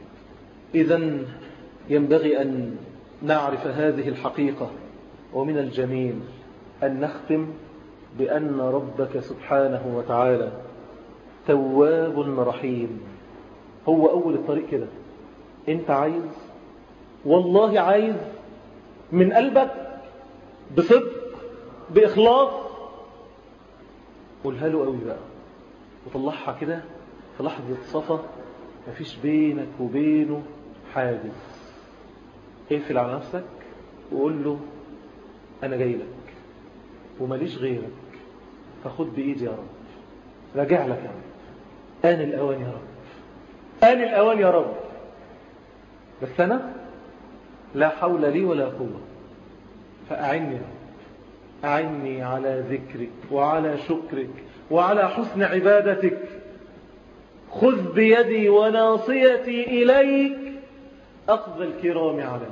إذن ينبغي أن نعرف هذه الحقيقة. ومن الجميل أن نختم بأن ربك سبحانه وتعالى تواب رحيم. هو أول الطريق كده. أنت عايز، والله عايز من قلبك بصدق بإخلاص، قولها له قوي بقى وطلعها كده في لحظة صفا، مفيش بينك وبينه حاجز. اقفل على نفسك وقول له أنا جاي لك وماليش غيرك، فخد بإيدي يا رب، راجع لك يا رب، آن الأوان يا رب، آن الأوان يا رب. بس أنا لا حول لي ولا قوة، فأعني يا رب، أعني على ذكرك وعلى شكرك وعلى حسن عبادتك. خذ بيدي وناصيتي إليك أخذ الكرام عليك.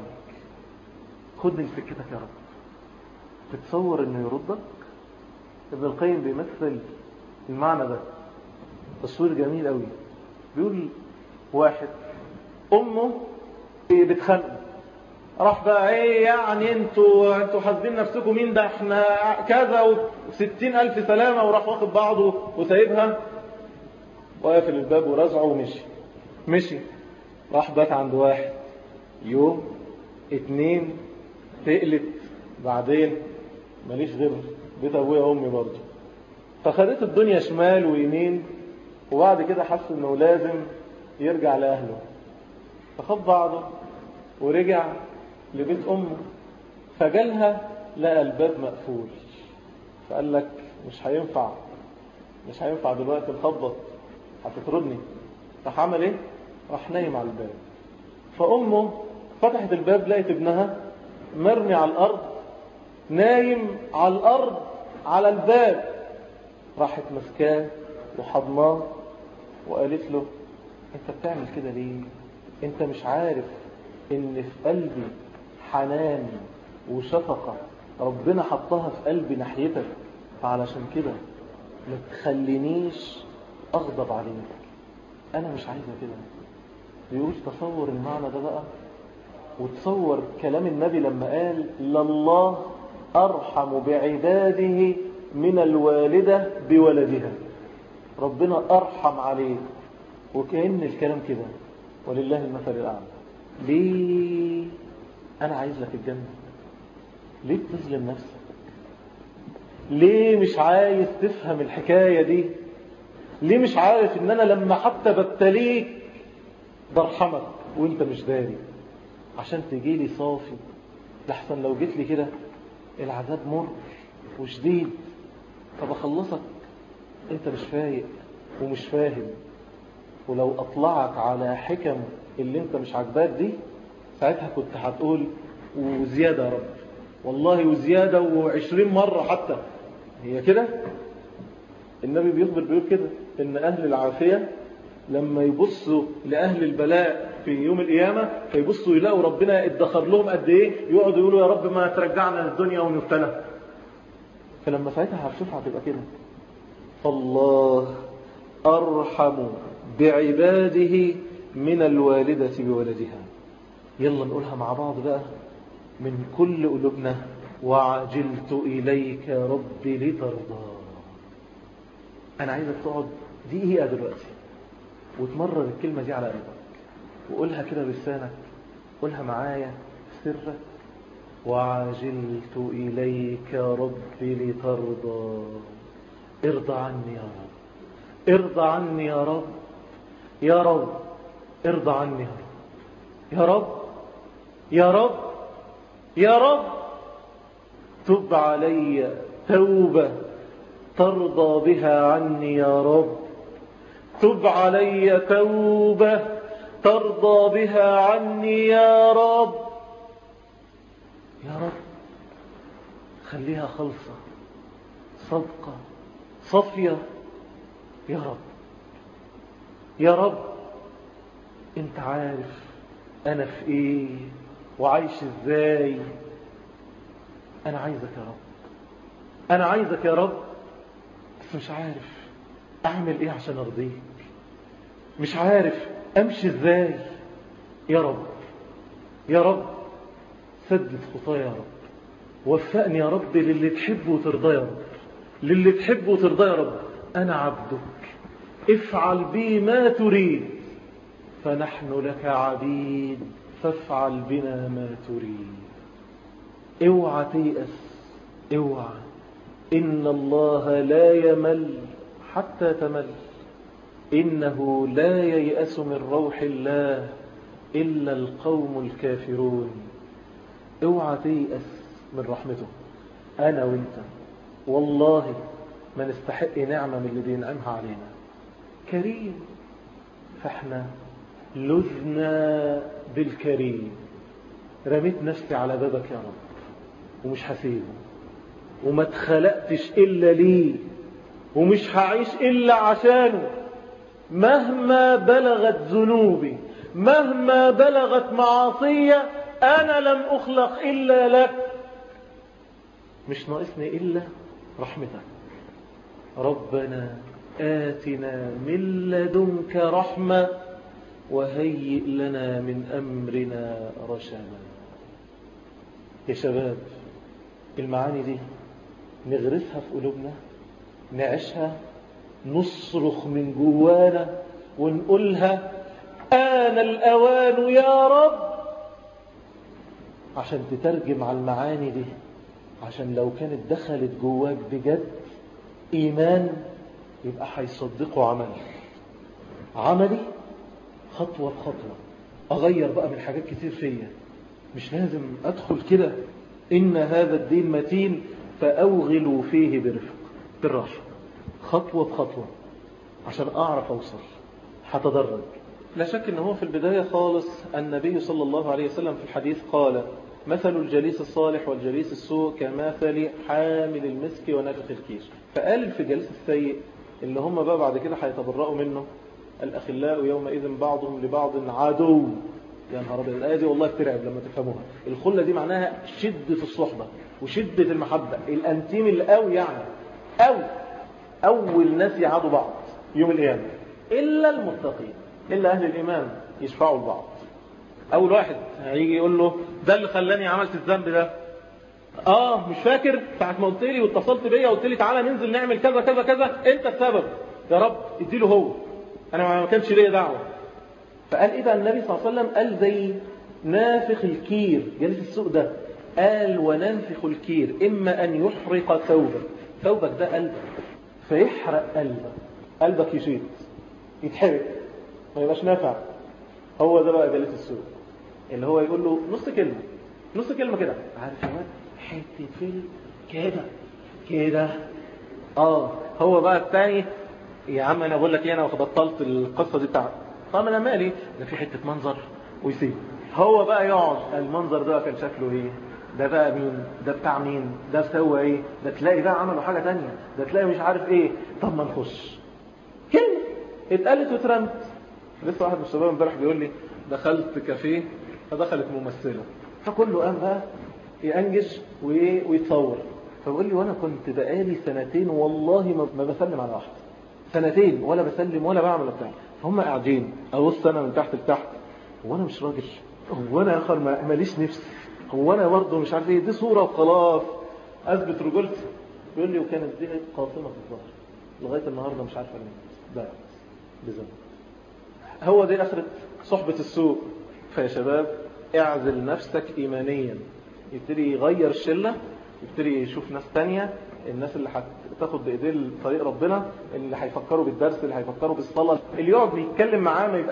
خذني لسكتك يا رب. تتصور أنه يردك؟ ابن القيم بيمثل المعنى ده تصوير جميل قوي. بيقول واحد أمه بتخنق، راح بقى ايه يعني انتوا انتوا حاسبين نفسكم مين ده، احنا كذا وستين ألف سلامة، وراح واخد بعضه وسايبها وقافل الباب ورزعه ومشي. مشي راح بات عند واحد، يوم اتنين تقلت، بعدين ماليش غير بيت ابويا وامي برضه، فخدت الدنيا شمال ويمين، وبعد كده حس انه لازم يرجع لاهله، فخد بعضه ورجع لبيت امه، فجالها لقى الباب مقفول، فقال لك مش هينفع مش هينفع دلوقتي نخبط هتطردني. راح عمل ايه؟ راح نايم على الباب. فامه فتحت الباب لقيت ابنها مرمي على الارض، نايم على الارض على الباب. راحت مسكاه وحضناه وقالت له انت بتعمل كده ليه؟ انت مش عارف ان في قلبي حنان وشفقة ربنا حطها في قلبي ناحيتك، فعلشان كده ما تخلينيش اغضب عليك، انا مش عايزة كده. بيقول تصور المعنى ده بقى، وتصور كلام النبي لما قال لله ارحم بعباده من الوالدة بولدها. ربنا ارحم عليك، وكأن الكلام كده ولله المثل الاعلى. ليه انا عايز لك الجنة؟ ليه بتظلم نفسك؟ ليه مش عايز تفهم الحكاية دي؟ ليه مش عارف ان انا لما حتى ببتليك برحمك وانت مش داري، عشان تجيلي صافي؟ لحسن لو جيت لي كده العذاب مر وشديد، فبخلصك انت مش فايق ومش فاهم. ولو اطلعك على حكم اللي انت مش عاجباك دي، ساعتها كنت هتقول وزيادة يا رب، والله وزيادة وعشرين مرة حتى. هي كده النبي بيخبر بيقول كده ان اهل العافية لما يبصوا لأهل البلاء في يوم القيامة فيبصوا يلاقوا ربنا ادخر لهم قد ايه، يقعدوا يقولوا يا رب ما ترجعنا للدنيا ونبتلى. فلما ساعتها هتشوفها هتبقى كده. الله أرحم بعباده من الوالدة بولدها. يلا نقولها مع بعض بقى من كل قلوبنا. وعجلت إليك ربي لترضى. أنا عايزك تقعد دقيقة دلوقتي وتمرر الكلمة دي على قلبك، وقولها كده بلسانك، قولها معايا في سرك. وعجلت إليك ربي لترضى. ارضى عني يا رب، ارضى عني يا رب، يا رب ارضى عني يا رب، يا رب يا رب يا رب تب علي توبة ترضى بها عني يا رب، تب علي توبة ترضى بها عني يا رب. يا رب خليها خلصة صدقة صفية يا رب. يا رب انت عارف انا في ايه وعايش ازاي. انا عايزك يا رب، انا عايزك يا رب، بس مش عارف اعمل ايه عشان ارضيك، مش عارف امشي ازاي. يا رب يا رب سدد خطايا يا رب، وفقني يا رب للي تحبه وترضى يا رب، للي تحبه وترضى يا رب. انا عبدك افعل بي ما تريد، فنحن لك عبيد فافعل بنا ما تريد. اوعى تيأس، اوعى، إن الله لا يمل حتى تمل، إنه لا ييأس من روح الله إلا القوم الكافرون. اوعى تيأس من رحمته. أنا وإنت والله ما نستحق نعمة من اللي بينعمها علينا، كريم، فاحنا لذنا بالكريم. رميت نفسي على بابك يا رب ومش هسيبه، وما اتخلقتش إلا ليه، ومش هعيش إلا عشانه. مهما بلغت ذنوبي، مهما بلغت معاصية، أنا لم أخلق إلا لك. مش ناقصني إلا رحمتك. ربنا آتنا من لدنك رحمة وهيئ لنا من أمرنا رشدا. يا شباب المعاني دي نغرسها في قلوبنا، نعيشها، نصرخ من جوانا ونقولها آن الأوان يا رب، عشان تترجم على المعاني دي، عشان لو كانت دخلت جواك بجد إيمان يبقى هيصدقوا عملي عملي خطوة بخطوة. أغير بقى من حاجات كتير فيا، مش لازم أدخل كده إن هذا الدين متين فأوغلوا فيه برفق بالراحة، خطوة بخطوة عشان أعرف أوصل. هتدرج. لا شك أنه هو في البداية خالص النبي صلى الله عليه وسلم في الحديث قال مثل الجليس الصالح والجليس السوء كمثل حامل المسك ونافخ الكير. فقال في جليس السيء اللي هم بقى بعد كده هيتبرأوا منه، الأخلاء يومئذ بعضهم لبعض عدو. يا نهار أبيض، الآية دي والله بترعب لما تفهموها. الخلة دي معناها شدة الصحبة وشدة المحبة، الأنتيم القوي يعني قوي. أول ناس يعادوا بعض يوم القيامة إلا المتقين، إلا أهل الإيمان يشفعوا لبعض. أول واحد هيجي يقول له ده اللي خلاني عملت الذنب ده، آه مش فاكر ساعة ما قلت لي واتصلت بيا وقلت لي تعالى ننزل نعمل كذا كذا كذا، أنت السبب يا رب اديله هو، أنا ما كانش ليا دعوة. فقال إيه ده النبي صلى الله عليه وسلم؟ قال زي نافخ الكير جالس السوق ده. قال وننفخ الكير إما أن يحرق ثوبك، ثوبك ده قلبك، فيحرق قلبك، قلبك يشيط يتحرق ما يبقاش نافع. هو ده بقى جالس السوق اللي هو يقول له نص كلمة نص كلمة كده، عارف يا واد حتة فيلم كده كده. اه هو بقى الثاني يا عم انا بقول لك ايه، انا بطلت القصة دي بتاعتي، طب انا مالي، ده في حتة منظر ويسيب. هو بقى يقعد المنظر ده كان شكله ايه، ده بقى مين، ده بتاع مين، ده سوى ايه، ده تلاقي بقى عملوا حاجة تانية، ده تلاقي مش عارف ايه. طب ما نخش كلمة اتقالت واترمت. لسه واحد من الشباب امبارح بيقول لي دخلت كافيه فدخلت ممثلة، فكله قام بقى يأنجش ويتصور. فبقول لي وانا كنت بقالي سنتين والله ما بسلم على واحد، سنتين ولا بسلم ولا بعمل بتاع. هم قاعدين ابص انا من تحت لتحت، هو انا مش راجل، هو انا اخر ماليش نفس، هو انا برضه مش عارف ايه، دي صورة وخلاص اثبت رجولتي. بيقول لي وكانت دي قاصمة في الظهر لغاية النهاردة مش عارفة ليه. ده بذنب. هو دي اخرة صحبة السوء. فيا شباب اعزل نفسك ايمانيا، يبتدي يغير الشلة، يبتدي يشوف ناس تانية، الناس اللي هتاخد بايديه طريق ربنا، اللي هيفكروا بالدرس، اللي هيفكروا بالصلاة، اللي يقعد يتكلم معاه ما يبقاش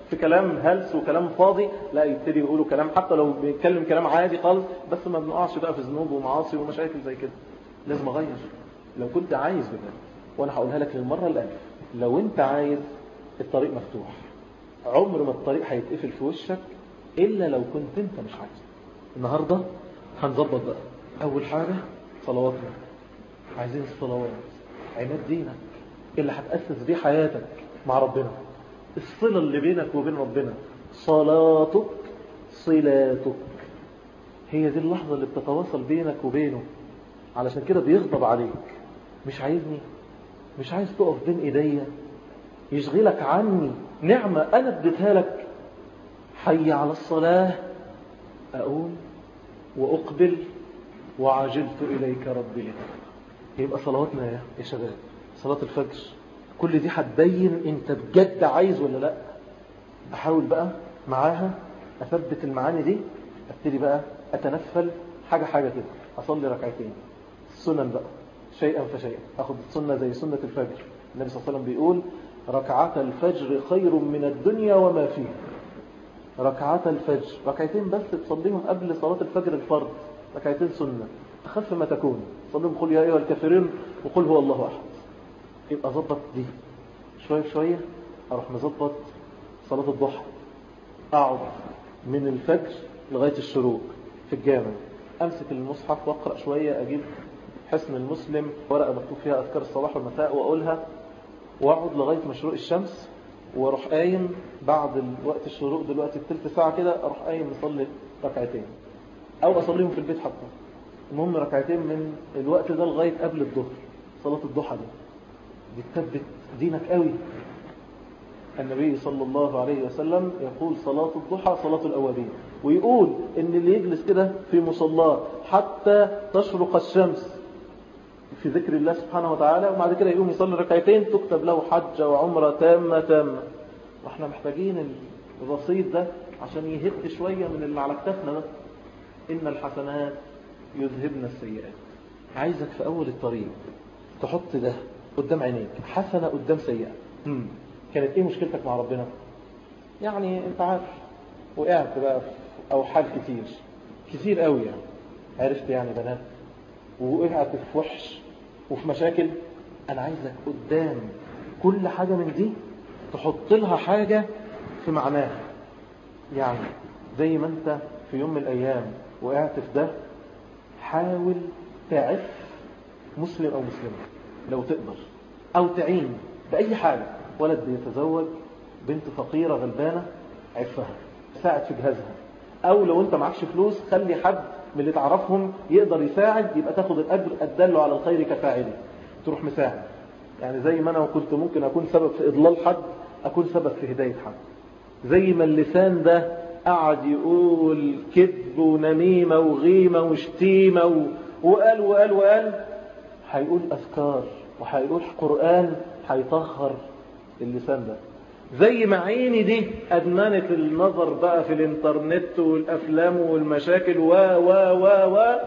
في كلام هلس وكلام فاضي، لا يبتدي يقولوا كلام حتى لو بيتكلم كلام عادي خالص، بس ما بنقعش بقى في ذنوب ومعاصي ومشاكل زي كده. لازم اغير لو كنت عايز بجد، وانا هقولها لك للمره الالف، لو انت عايز الطريق مفتوح. عمر ما الطريق هيتقفل في وشك الا لو كنت انت مش عايز. النهارده هنظبط بقى. اول حاجه صلواتنا، عايزين الصلوات عماد دينك اللي هتأسس بيه حياتك مع ربنا، الصلة اللي بينك وبين ربنا. صلاتك صلاتك، هي دي اللحظة اللي بتتواصل بينك وبينه. علشان كده بيغضب عليك، مش عايزني، مش عايز تقف بين ايديا، يشغلك عني نعمة انا اديتها لك. حي على الصلاة، اقوم واقبل وعجلت اليك ربي لترضى. يبقى صلواتنا يا شباب، صلاة الفجر كل دي هتبين انت بجد عايز ولا لا. احاول بقى معاها اثبت المعاني دي، ابتدي بقى اتنفل حاجة حاجة كده، اصلي ركعتين السنن بقى شيئا فشيئا. اخد السنة زي سنة الفجر، النبي صلى الله عليه وسلم بيقول ركعات الفجر خير من الدنيا وما فيها. ركعات الفجر ركعتين بس تصليهم قبل صلاة الفجر الفرض، ركعتين سنة أخف ما تكون، صليهم قل يا أيها الكافرين وقل هو الله أحد. يبقى ظبط دي شوية شوية. أروح مظبط صلاة الضحى، أقعد من الفجر لغاية الشروق في الجامع، أمسك المصحف وأقرأ شوية، أجيب حسن المسلم ورقة مكتوب فيها أذكار الصباح والمساء وأقولها، وأقعد لغاية مشروق الشمس، واروح قايم بعد وقت الشروق دلوقتي بثلث ساعة كده، اروح قايم مصلي ركعتين او اصليهم في البيت حتى. المهم ركعتين من الوقت ده لغاية قبل الظهر، صلاة الضحى دي دي تثبت دينك قوي. النبي صلى الله عليه وسلم يقول صلاة الضحى صلاة الأوابين، ويقول ان اللي يجلس كده في مصلاه حتى تشرق الشمس في ذكر الله سبحانه وتعالى، وبعد كده يقوم يصلي ركعتين تكتب له حجة وعمرة تامة تامة. واحنا محتاجين الرصيد ده عشان يهد شوية من اللي على كتافنا ده. إن الحسنات يذهبن السيئات. عايزك في أول الطريق تحط ده قدام عينيك، حسنة قدام سيئة. هم. كانت إيه مشكلتك مع ربنا؟ يعني أنت عارف وقعت بقى في أوحال كتير كتير قوي، يعني عرفت يعني بنات، وقعت في وحش وفي مشاكل. أنا عايزك قدام كل حاجة من دي تحط لها حاجة في معناها. يعني زي ما أنت في يوم من الأيام وقعت في ده، حاول تعف مسلم أو مسلمة لو تقدر، أو تعين بأي حاجة. ولد بيتزوج بنت فقيرة غلبانة، عفها، ساعد في جهازها. أو لو أنت معكش فلوس، خلي حد من اللي تعرفهم يقدر يساعد، يبقى تاخد الأجر الدل على الخير كفاعله، تروح مساعد. يعني زي ما أنا كنت ممكن أكون سبب في إضلال حد، أكون سبب في هداية حد. زي ما اللسان ده قعد يقول كذب ونميمة وغيمة وشتيمة و... وقال وقال وقال، هيقول أذكار وهيقول قرآن هيطهر اللسان ده. زي ما عيني دي أدمنت النظر بقى في الانترنت والأفلام والمشاكل و و و و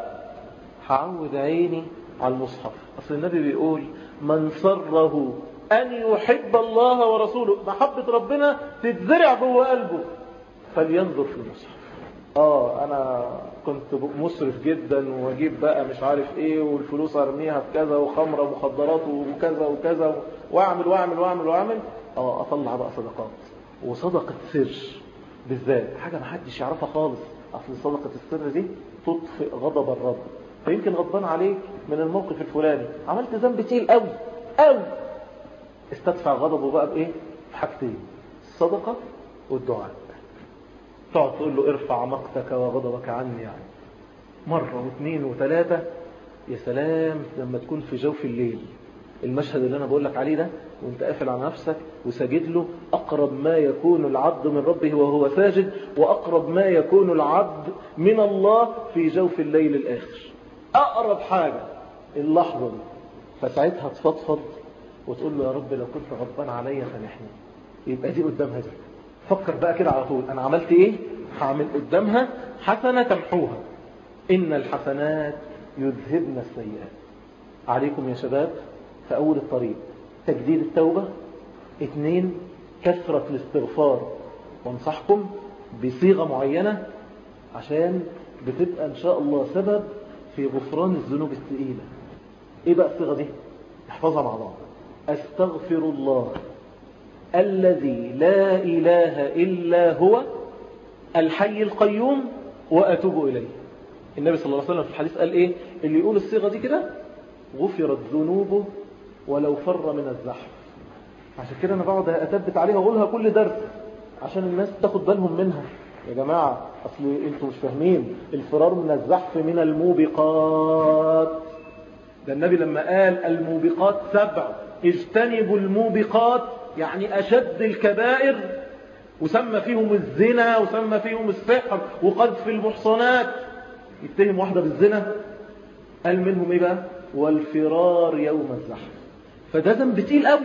هعود عيني على المصحف. أصل النبي بيقول من سره أن يحب الله ورسوله، محبة ربنا تتزرع جوه قلبه، فلينظر في المصحف. آه أنا كنت مسرف جدا وأجيب بقى مش عارف إيه والفلوس أرميها في كذا وخمرة ومخدرات وكذا وكذا وأعمل وأعمل وأعمل وأعمل. آه أطلع بقى صدقات، وصدقة سر بالذات حاجة محدش يعرفها خالص. أصل صدقة السر دي تطفئ غضب الرب. فيمكن غضبان عليك من الموقف الفلاني، عملت ذنب تقيل قوي قوي، استدفع غضبه بقى بإيه؟ بحاجتين، الصدقة والدعاء. تقعد تقول له ارفع مقتك وغضبك عني، يعني مرة واثنين وثلاثة. يا سلام لما تكون في جوف الليل، المشهد اللي أنا بقول لك عليه ده، وانت قافل على نفسك وساجد له، أقرب ما يكون العبد من ربه وهو ساجد، وأقرب ما يكون العبد من الله في جوف الليل الآخر. أقرب حاجة اللحظة دي. فساعتها تفضفض وتقول له يا رب لو كنت غضبان عليا سامحني. يبقى دي قدامها دي. فكر بقى كده على طول، أنا عملت إيه؟ هعمل قدامها حسنة تمحوها. إن الحسنات يذهبن السيئات. عليكم يا شباب في أول الطريق تجديد التوبة. اثنين، كثرة الاستغفار. وانصحكم بصيغة معينة عشان بتبقى إن شاء الله سبب في غفران الذنوب الثقيلة. إيه بقى الصيغة دي؟ احفظها مع بعض. أستغفر الله الذي لا إله إلا هو الحي القيوم وأتوب إليه. النبي صلى الله عليه وسلم في الحديث قال إيه؟ اللي يقول الصيغة دي كده غفرت ذنوبه ولو فر من الزحف. عشان كده أنا بقعد أثبت عليها وأقولها كل درس عشان الناس تاخد بالهم منها. يا جماعة أصل أنتوا مش فاهمين، الفرار من الزحف من الموبقات. ده النبي لما قال الموبقات سبع اجتنبوا الموبقات يعني أشد الكبائر، وسمى فيهم الزنا وسمى فيهم السحر وقذف المحصنات. يتهم واحدة بالزنا قال منهم إيه بقى؟ والفرار يوم الزحف. فده ذنب تقيل قوي.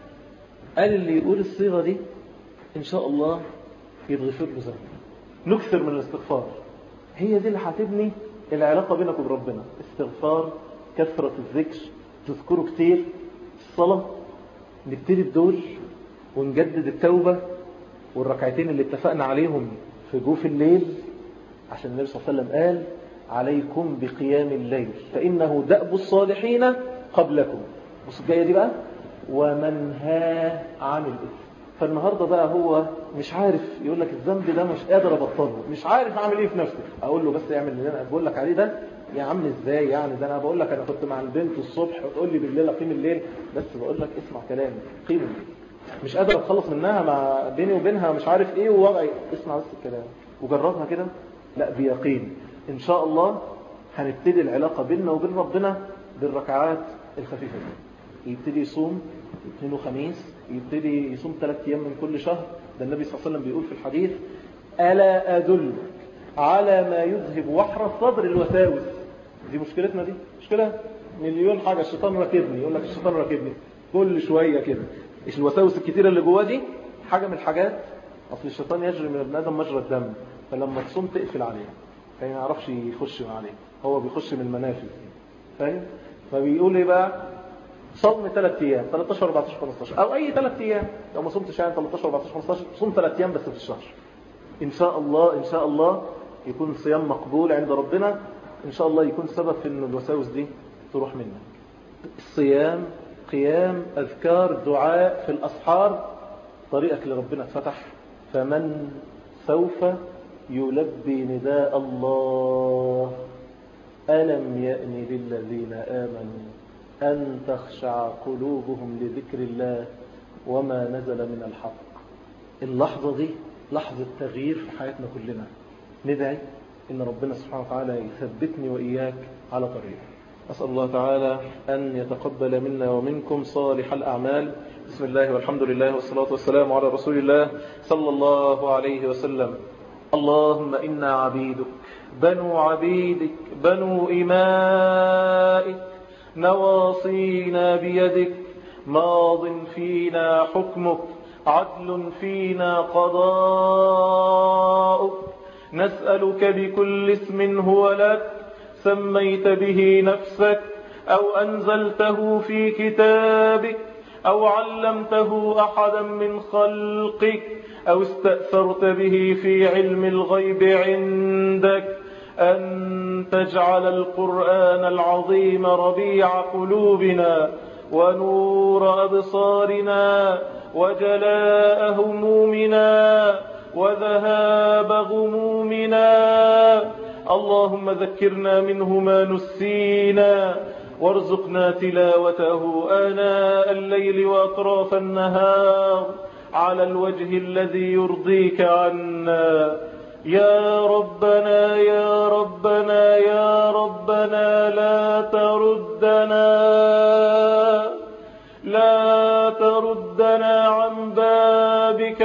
قال اللي يقول الصيغة دي إن شاء الله يتغفر له ذنب. نكثر من الاستغفار، هي دي اللي هتبني العلاقة بينك وبين ربنا. استغفار، كثرة الذكر، تذكره كتير، الصلاة نبتدي بدول ونجدد التوبة، والركعتين اللي اتفقنا عليهم في جوف الليل عشان النبي صلى الله عليه وسلم قال عليكم بقيام الليل فإنه دأب الصالحين قبلكم. بص الجاية دي بقى، ومنهى عن الإثم. فالنهاردة بقى هو مش عارف، يقول لك الذنب ده مش قادر أبطله، مش عارف أعمل إيه في نفسي. أقول له بس اعمل اللي أنا بقول لك عليه ده. يا عم إزاي يعني؟ ده أنا بقول لك أنا كنت مع البنت الصبح وتقول لي بالليل أقيم الليل. بس بقول لك اسمع كلامي، قيم الليل. مش قادر أتخلص منها، مع بيني وبينها مش عارف إيه ووضعي. اسمع بس الكلام وجربها كده، لا بيقين إن شاء الله هنبتدي العلاقة بيننا وبين ربنا بالركعات الخفيفة دي. يبتدي يصوم اثنين وخميس، يبتدي يصوم ثلاث أيام من كل شهر. ده النبي صلى الله عليه وسلم بيقول في الحديث ألا أدل على ما يذهب وحر الصدر الوساوس. دي مشكلتنا، دي مشكلة مليون حاجة. الشيطان راكبني، يقول لك الشيطان راكبني كل شوية كده. إيش الوساوس الكتيرة اللي جواه دي؟ حاجة من الحاجات. أصل الشيطان يجري من ابن آدم مجرى الدم، فلما تصوم تقفل عليه فما يعرفش يخش عليه، هو بيخش من المنافذ، فاهم؟ فبيقول ايه بقى؟ صوم ثلاث ايام، ثلاثة عشر أربعة عشر خمسة عشر او اي ثلاث ايام. لو ما صمتش يعني ثلاثة عشر أربعة عشر خمسة عشر صوم ثلاث ايام بس في الشهر. ان شاء الله ان شاء الله يكون صيام مقبول عند ربنا. ان شاء الله يكون سبب في ان الوساوس دي تروح منك. الصيام، قيام، اذكار، دعاء في الاسحار، طريقك لربنا اتفتح. فمن سوف يلبي نداء الله ألم يأن للذين آمنوا أن تخشع قلوبهم لذكر الله وما نزل من الحق. اللحظة دي لحظة تغيير في حياتنا كلنا. ندعي إن ربنا سبحانه وتعالى يثبتني وإياك على طريقه. أسأل الله تعالى أن يتقبل منا ومنكم صالح الأعمال. بسم الله والحمد لله والصلاة والسلام على رسول الله صلى الله عليه وسلم. اللهم إنا عبيدك بنو عبيدك بنو إمائك نواصينا بيدك ماض فينا حكمك عدل فينا قضاؤك. نسألك بكل اسم هو لك سميت به نفسك أو أنزلته في كتابك أو علمته أحدا من خلقك أو استأثرت به في علم الغيب عندك أن تجعل القرآن العظيم ربيع قلوبنا ونور أبصارنا وجلاء همومنا وذهاب غمومنا. اللهم ذكرنا منه ما نسينا وارزقنا تلاوته آناء الليل وأطراف النهار على الوجه الذي يرضيك عنا. يا ربنا يا ربنا يا ربنا لا تردنا لا تردنا عن بابك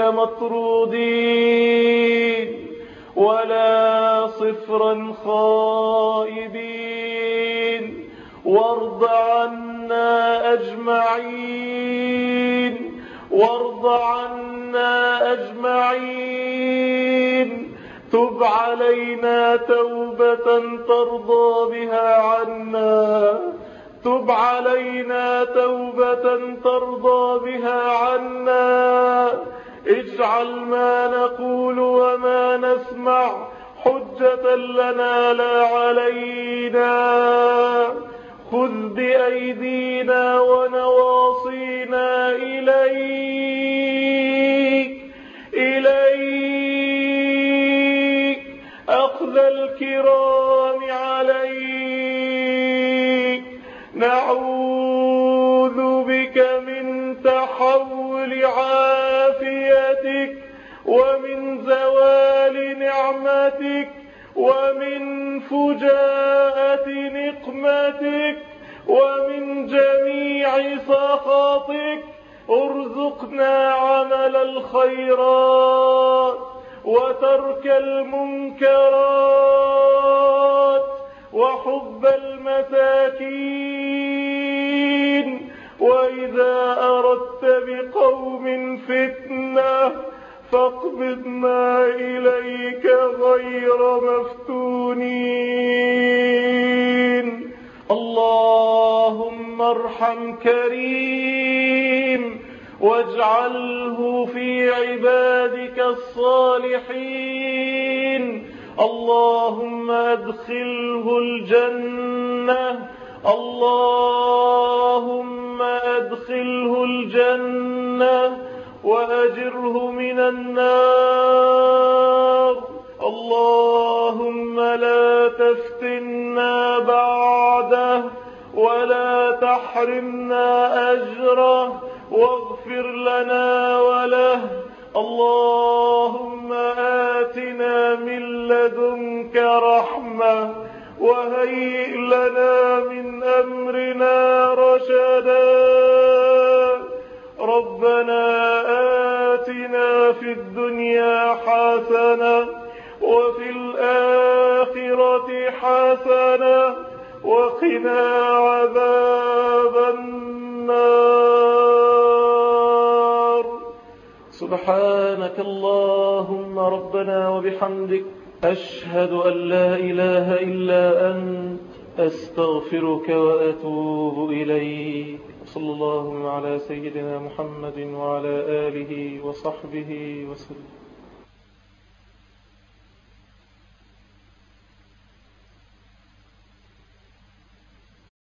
مطرودين ولا صفرا خائبين. وارض عنا أجمعين وارض عنا أجمعين. تب علينا توبة ترضى بها عنا تب علينا توبة ترضى بها عنا اجعل ما نقول وما نسمع حجة لنا لا علينا. خذ بأيدينا ونواصينا إليك إليك أخذ الكرام عليك. نعوذ بك من تحول عافيتك ومن زوال نعمتك ومن فجاءة نقمتك ومن جميع سخطك. ارزقنا عمل الخيرات وترك المنكرات وحب المساكين. وإذا أردت بقوم فتنة فاقبضنا إليك غير مفتونين. اللهم ارحم كريم واجعله في عبادك الصالحين. اللهم ادخله الجنة اللهم ادخله الجنة وأجره من النار. اللهم لا تفتنا بعده ولا تحرمنا أجره واغفر لنا وله. اللهم آتنا من لدنك رحمة وهيئ لنا من أمرنا رشدا. ربنا آتنا في الدنيا حسنة وفي الآخرة حسنة وقنا عذاب النار. سبحانك اللهم ربنا وبحمدك أشهد أن لا إله إلا أنت أستغفرك وأتوب إليك. صلى الله على سيدنا محمد وعلى آله وصحبه وسلم.